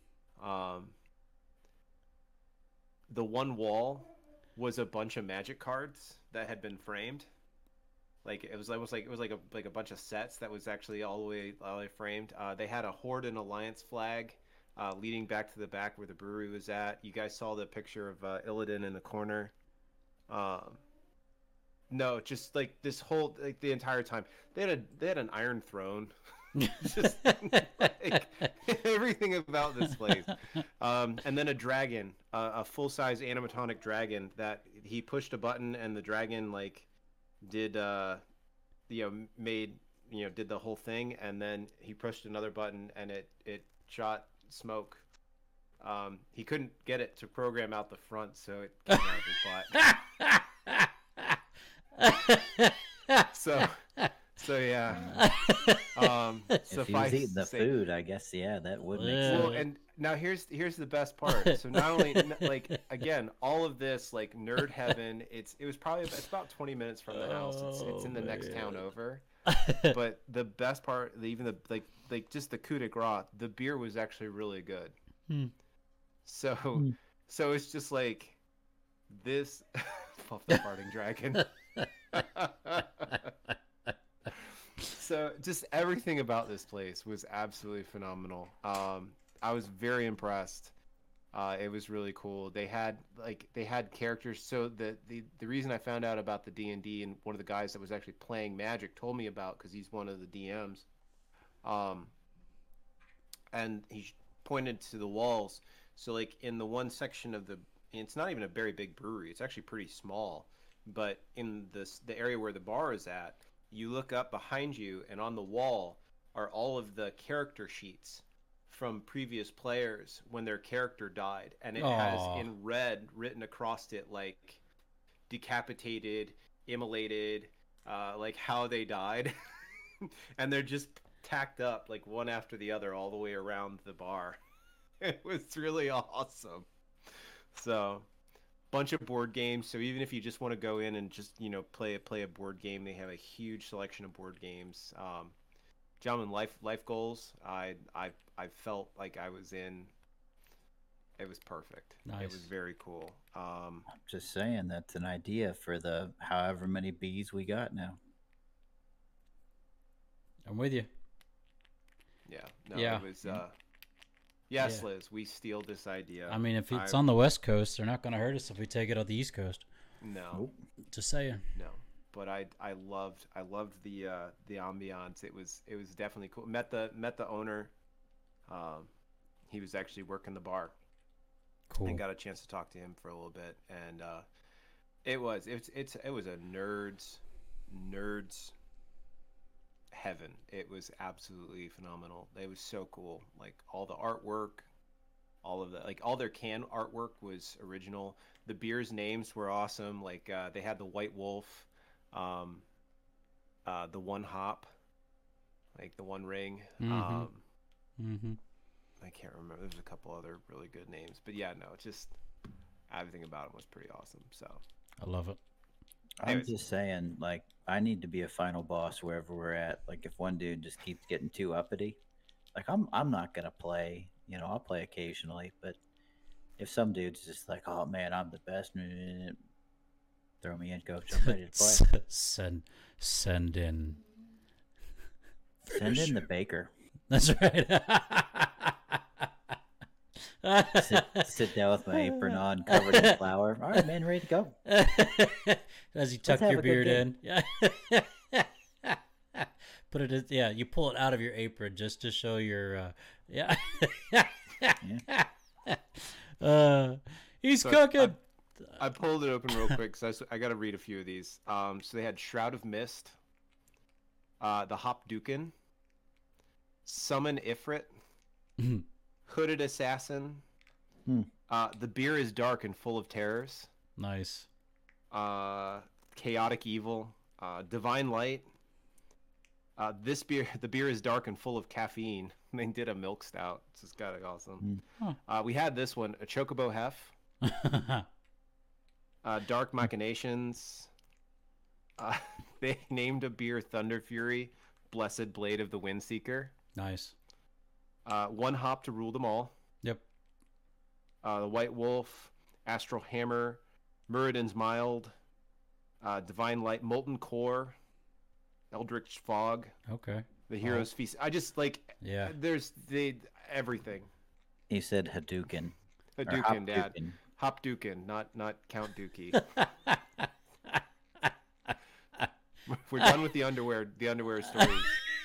The one wall was a bunch of magic cards that had been framed. Like it was almost like a bunch of sets that was actually all the way framed. They had a Horde and Alliance flag leading back to the back where the brewery was at. You guys saw the picture of Illidan in the corner. No, just like this whole like the entire time they had an Iron Throne. Just like, everything about this place. And then a dragon, a full-size animatronic dragon that he pushed a button and the dragon like did did the whole thing, and then he pushed another button and it shot smoke. He couldn't get it to program out the front, so it came out of his butt. So yeah. If he was eating the food, I guess that would make sense. Well, and now here's the best part. So not only like again, all of this like nerd heaven. It's about 20 minutes from the house. It's in the next town over. But the best part, even the like just the coup de grace, the beer was actually really good. So it's just like this. Puff the farting dragon. So just everything about this place was absolutely phenomenal. I was very impressed. It was really cool. They had characters. So the reason I found out about the D&D, and one of the guys that was actually playing Magic told me about, because he's one of the DMs. And he pointed to the walls. So like in the one section of it's not even a very big brewery. It's actually pretty small. But in the area where the bar is at, you look up behind you, and on the wall are all of the character sheets from previous players when their character died, and it has in red written across it like decapitated, immolated, like how they died. And they're just tacked up like one after the other all the way around the bar. It was really awesome. So bunch of board games, so even if you just want to go in and just play a board game, they have a huge selection of board games. Gentlemen, life goals, I felt like I was in. It was perfect. Nice. It was very cool. I'm just saying that's an idea for the however many bees we got now. I'm with you. Yeah. No, Yeah. It was. Yes, Yeah. Liz, we steal this idea. I mean, if it's on the West Coast, they're not going to hurt us if we take it on the East Coast. No. Nope. Just saying. No. But I loved the ambiance. It was definitely cool. Met the owner. He was actually working the bar. Cool. And got a chance to talk to him for a little bit, and it was a nerds heaven. It was absolutely phenomenal. It was so cool. Like all the artwork, all of the all their can artwork was original. The beers' names were awesome. Like they had the White Wolf, the One Hop, like the One Ring. Mm-hmm. I can't remember. There's a couple other really good names, but yeah, no, just everything about him was pretty awesome. So I love it. I'm Anyways. just saying, like, I need to be a final boss wherever we're at. Like, if one dude just keeps getting too uppity, like, I'm not gonna play. You know, I'll play occasionally, but if some dude's just like, oh man, I'm the best, throw me in, coach. I'm ready to play. Send in. Send in the baker. That's right. Sit down with my apron on, covered in flour. All right, man, ready to go. As you tuck have your a good beard game. in. Yeah. Put it in, yeah, you pull it out of your apron just to show your yeah. He's So cooking. I pulled it open real quick because I got to read a few of these. So they had Shroud of Mist, the Hopdukin, Summon Ifrit, Hooded Assassin, The Beer is Dark and Full of Terrors, Nice. Chaotic Evil, Divine Light. The beer is dark and full of caffeine. They did a milk stout. This is kind of awesome. We had this one, a Chocobo Hef, Dark Machinations. They named a beer Thunder Fury, Blessed Blade of the Windseeker. Nice. One Hop to Rule Them All. Yep. The White Wolf, Astral Hammer, Muradin's Mild, Divine Light, Molten Core, Eldritch Fog, Okay. The Hero's Feast. I just like, Yeah. there's everything. He said Hadouken. or Hadouken, Dad. Hopduken. Hopduken, not Count Dookie. We're done with the underwear stories.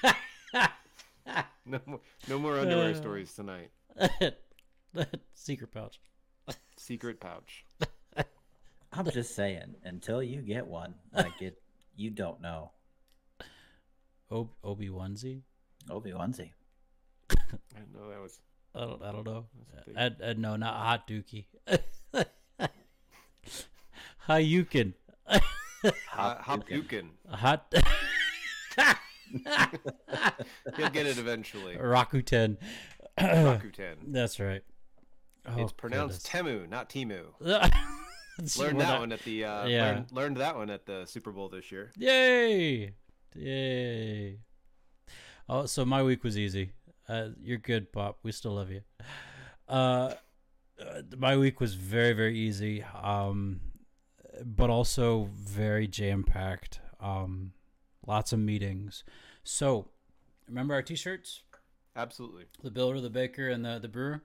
No more underwear stories tonight. Secret pouch. Secret pouch. I'm just saying, until you get one, like it, you don't know. Obi onesie. Obi onesie. I know that was I don't know. That's big. No, not hot dookie. Hayukin. Hopduken. Hot. He'll get it eventually. Rakuten. Rakuten. That's right. It's pronounced Temu, not Timu. Goodness. Learned that one at the yeah. learned that one at the Super Bowl this year. Yay! Oh, so my week was easy. You're good, Pop. We still love you. My week was very, very easy, but also very jam-packed. Lots of meetings. So, remember our T-shirts? Absolutely. The builder, the baker, and the brewer.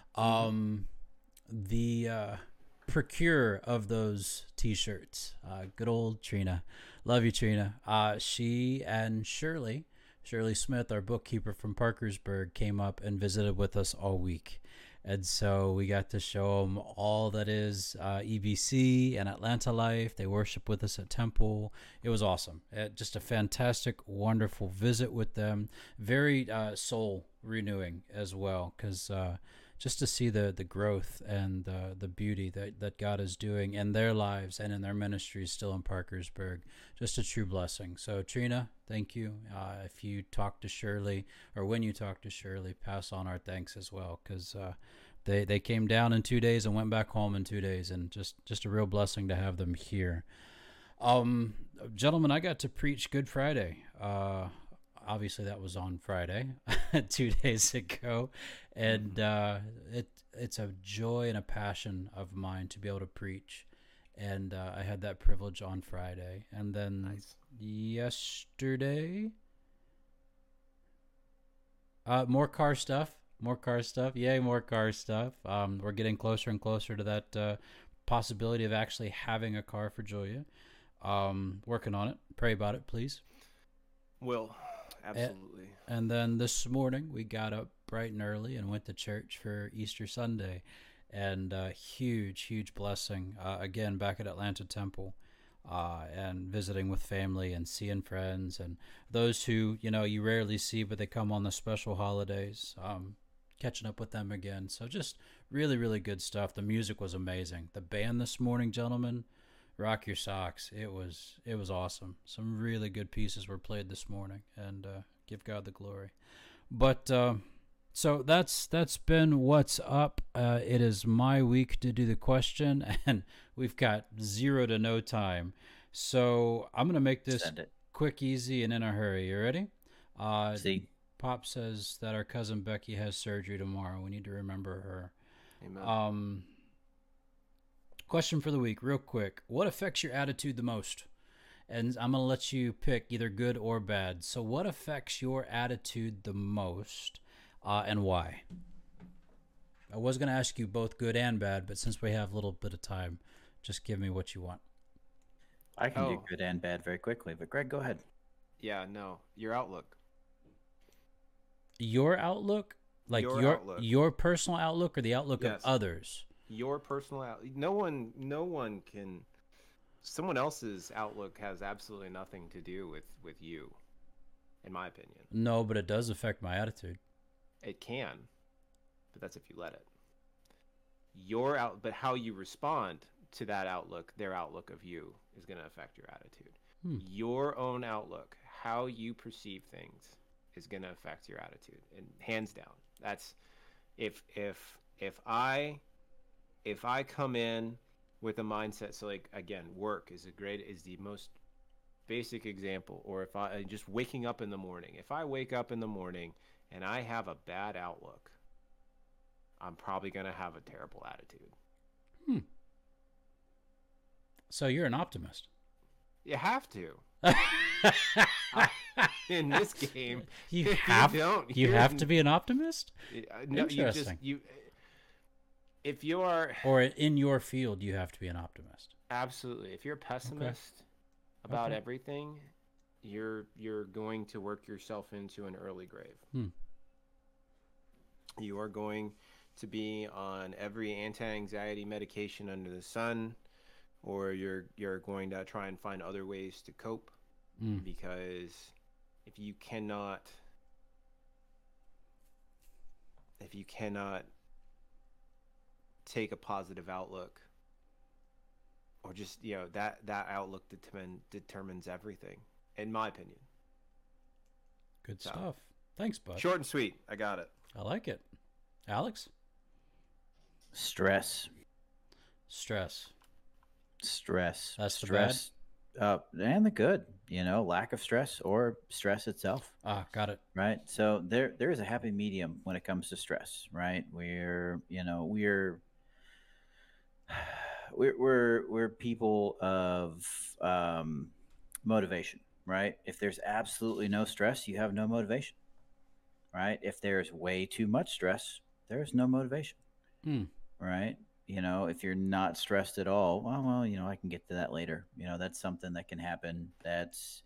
The procurer of those T-shirts, good old Trina. Love you, Trina. She and Shirley Smith, our bookkeeper from Parkersburg, came up and visited with us all week. And so we got to show them all that is EBC and Atlanta life. They worship with us at Temple. It was awesome. Just a fantastic, wonderful visit with them. Very soul renewing as well, because just to see the growth and the beauty that God is doing in their lives and in their ministries still in Parkersburg. Just a true blessing. So Trina, thank you. If you talk to Shirley, or when you talk to Shirley, pass on our thanks as well, because they came down in 2 days and went back home in 2 days, and just a real blessing to have them here. Gentlemen, I got to preach Good Friday. Obviously that was on Friday 2 days ago, and it's a joy and a passion of mine to be able to preach, and I had that privilege on Friday. And then yesterday, more car stuff. Yay, more car stuff. We're getting closer and closer to that possibility of actually having a car for Julia. Working on it. Pray about it, please. Will. Absolutely. And then this morning we got up bright and early and went to church for Easter Sunday, and huge blessing. Again, back at Atlanta Temple, and visiting with family and seeing friends and those who you rarely see, but they come on the special holidays. Catching up with them again. So just really good stuff. The music was amazing. The band this morning, gentlemen, rock your socks. It was awesome. Some really good pieces were played this morning, and Give God the glory. But so that's been what's up. It is my week to do the question, and we've got 0 to no time. So I'm gonna make this quick, easy, and in a hurry. You ready? See, Pop says that our cousin Becky has surgery tomorrow. We need to remember her. Amen. Question for the week, real quick. What affects your attitude the most? And I'm going to let you pick either good or bad. So what affects your attitude the most and why? I was going to ask you both good and bad, but since we have a little bit of time, just give me what you want. I can do good and bad very quickly, but Greg, go ahead. Yeah, no. Your outlook. Your outlook? Like your personal outlook or the outlook of others? Your personal outlook. No one can. Someone else's outlook has absolutely nothing to do with you, in my opinion. No, but it does affect my attitude. It can, but that's if you let it. But how you respond to that outlook, their outlook of you, is going to affect your attitude. Your own outlook, how you perceive things, is going to affect your attitude, and hands down. That's if I come in with a mindset, so like again, work is the most basic example. Or if I just waking up in the morning, if I wake up in the morning and I have a bad outlook, I'm probably gonna have a terrible attitude. So you're an optimist. You have to. In this game, you have to be an optimist. No, interesting. If you are, or in your field, you have to be an optimist. Absolutely. If you're a pessimist about everything, you're going to work yourself into an early grave. You are going to be on every anti-anxiety medication under the sun, or you're going to try and find other ways to cope, because if you cannot take a positive outlook, or just that outlook determines everything, in my opinion. Good stuff. Thanks, bud. Short and sweet. I got it. I like it. Alex? Stress. That's stress. And the good, lack of stress or stress itself. Got it. Right. So there is a happy medium when it comes to stress, right? We're people of motivation, right? If there's absolutely no stress, you have no motivation, right? If there's way too much stress, there's no motivation, right? If you're not stressed at all, well, I can get to that later. That's something that can happen. That's,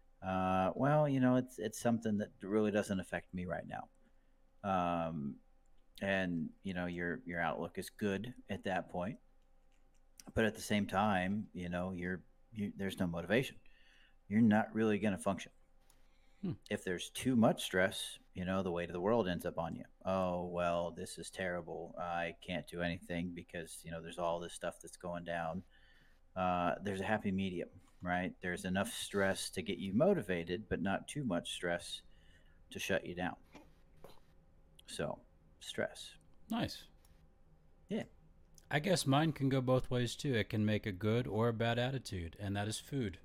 it's something that really doesn't affect me right now. And your outlook is good at that point, but at the same time, there's no motivation. You're not really going to function. If there's too much stress, the weight of the world ends up on you. Oh, well, this is terrible. I can't do anything because, there's all this stuff that's going down. There's a happy medium, right? There's enough stress to get you motivated, but not too much stress to shut you down. So, stress. Nice. Yeah. I guess mine can go both ways too. It can make a good or a bad attitude, and that is food.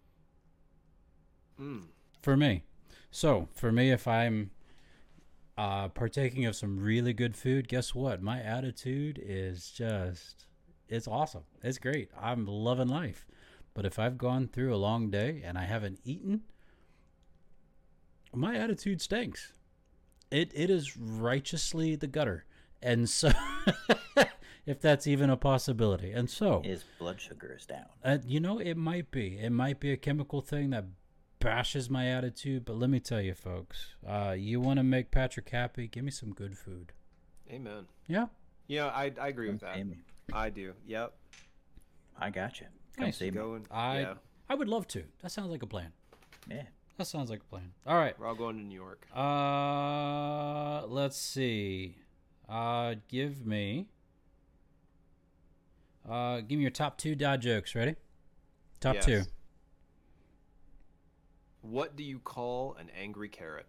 For me. So, for me, if I'm partaking of some really good food, guess what? My attitude is it's awesome. It's great. I'm loving life. But if I've gone through a long day and I haven't eaten, my attitude stinks. It is righteously the gutter. And so, if that's even a possibility. And so, his blood sugar is down. It might be. It might be a chemical thing that bashes my attitude. But let me tell you, folks, you want to make Patrick happy? Give me some good food. Amen. Yeah. Yeah, I agree with that. Amy. I do. Yep. I got you. Come see me. I would love to. That sounds like a plan. Yeah. That sounds like a plan. All right. We're all going to New York. Let's see. Give me your top 2 dad jokes. Ready? Top 2. What do you call an angry carrot?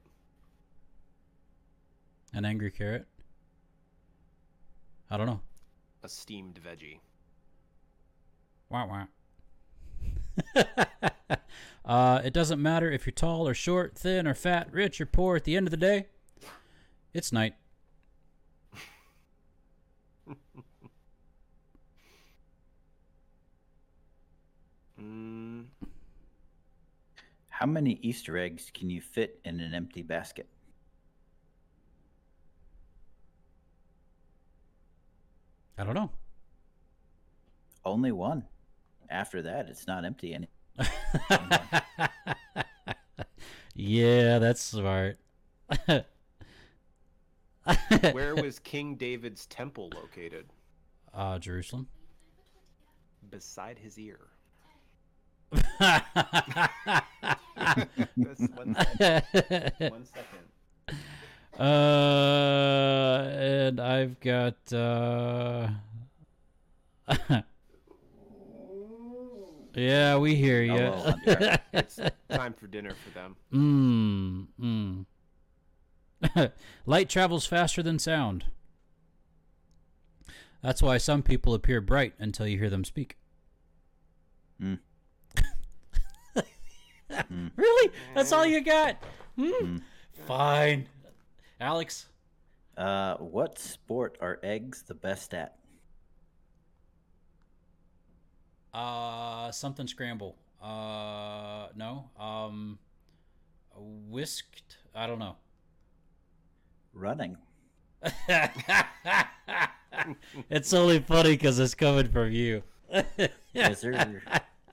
An angry carrot? I don't know. A steamed veggie. Wah, wah. It doesn't matter if you're tall or short, thin or fat, rich or poor. At the end of the day, it's night. How many Easter eggs can you fit in an empty basket? I don't know. Only one. After that, it's not empty anymore. Yeah, that's smart. Where was King David's temple located? Jerusalem. Beside his ear. One second. And I've got yeah, we hear you. Hello, Yeah, it's time for dinner for them. Light travels faster than sound. That's why some people appear bright until you hear them speak. Really? That's all you got? Fine. Alex? What sport are eggs the best at? Something scramble. No. Whisked? I don't know. Running. It's only funny because it's coming from you. Yes, sir.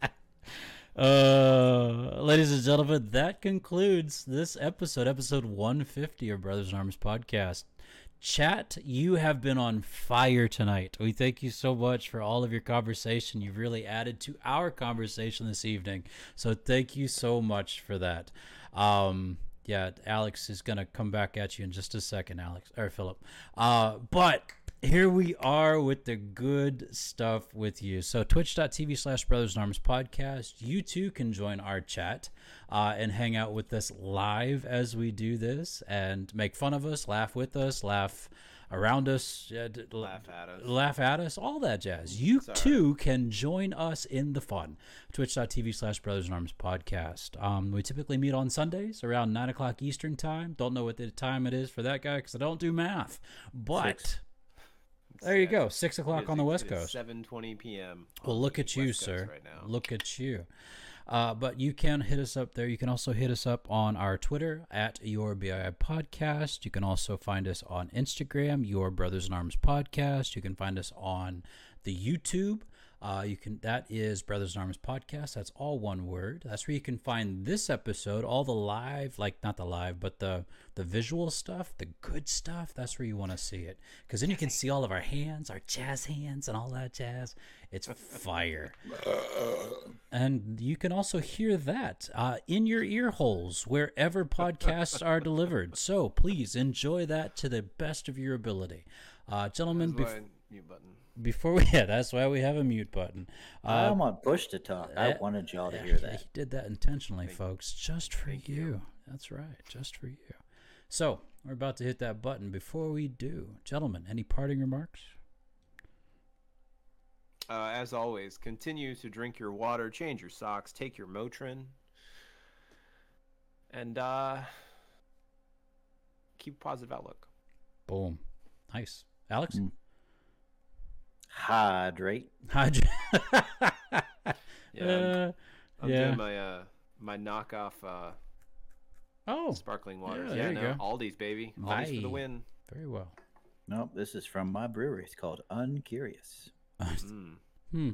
Ladies and gentlemen, that concludes this episode 150 of Brothers in Arms podcast. Chat, you have been on fire tonight. We thank you so much for all of your conversation. You've really added to our conversation this evening. So thank you so much for that. Yeah, Alex is going to come back at you in just a second, Alex, or Philip. But here we are with the good stuff with you. So twitch.tv/Brothers in Arms podcast. You too can join our chat and hang out with us live as we do this and make fun of us, laugh with us, laugh around us, laugh at us, all that jazz. You too can join us in the fun. Twitch.tv/Brothers in Arms podcast. We typically meet on Sundays around 9 o'clock Eastern time. Don't know what the time it is for that guy because I don't do math. But there you go, 6 o'clock on the West Coast. 7:20 p.m. Well, look at you, sir. Right now. Look at you. But you can hit us up there. You can also hit us up on our Twitter at Your BII Podcast. You can also find us on Instagram, Your Brothers in Arms Podcast. You can find us on the YouTube. That is Brothers in Arms Podcast. That's all one word. That's where you can find this episode, all the live, like not the live, but the visual stuff, the good stuff. That's where you want to see it, because then you can see all of our hands, our jazz hands, and all that jazz. It's fire. And you can also hear that in your ear holes wherever podcasts are delivered. So please enjoy that to the best of your ability, gentlemen. Mute button. Before we, that's why we have a mute button. I'm on push to talk. I wanted y'all to hear that. He did that intentionally, folks, just for you. That's right, just for you. So we're about to hit that button. Before we do, gentlemen, any parting remarks? As always, continue to drink your water, change your socks, take your Motrin, and keep a positive outlook. Boom. Nice. Alex? Hydrate. Yeah, I'm doing my knockoff sparkling waters. Yeah, there you go. Aldi's, baby. Aldi's for the win. Very well. Nope, this is from my brewery. It's called Uncurious. Sounds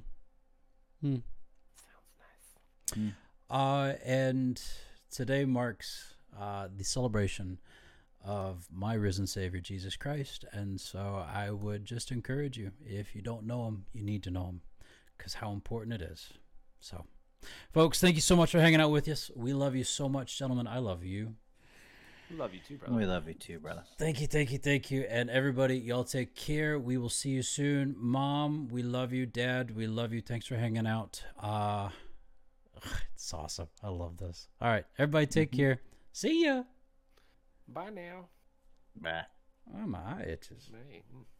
nice. And today marks the celebration of my risen Savior, Jesus Christ. And so I would just encourage you, if you don't know him, you need to know him, because how important it is. So, folks, thank you so much for hanging out with us. We love you so much, gentlemen. I love you. We love you too, brother. We love you too, brother. Thank you. And everybody, y'all take care. We will see you soon. Mom, we love you. Dad, we love you. Thanks for hanging out. It's awesome. I love this. All right, everybody, take care. See ya. Bye now. Bah. Oh, my eye itches. Hey.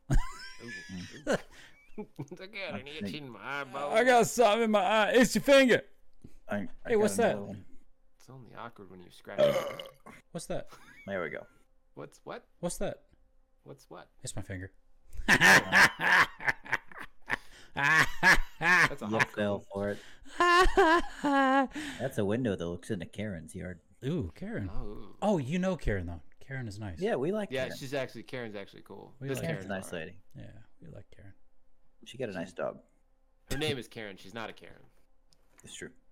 I got an itch in my eyeball. I got something in my eye. It's your finger. I Hey, what's got that? another one. It's only awkward when you scratch it. What's that? There we go. What's what? What's that? What's what? It's my finger. That's a You hot fell for it. That's a window that looks into Karen's yard. Ooh, Karen. Oh. Oh, you know Karen, though. Karen is nice. Yeah, we like Yeah, Karen. Karen's actually cool. We This like Karen's a Karen's nice alright. lady. Yeah, we like Karen. She got a nice dog. Her name is Karen. She's not a Karen. It's true.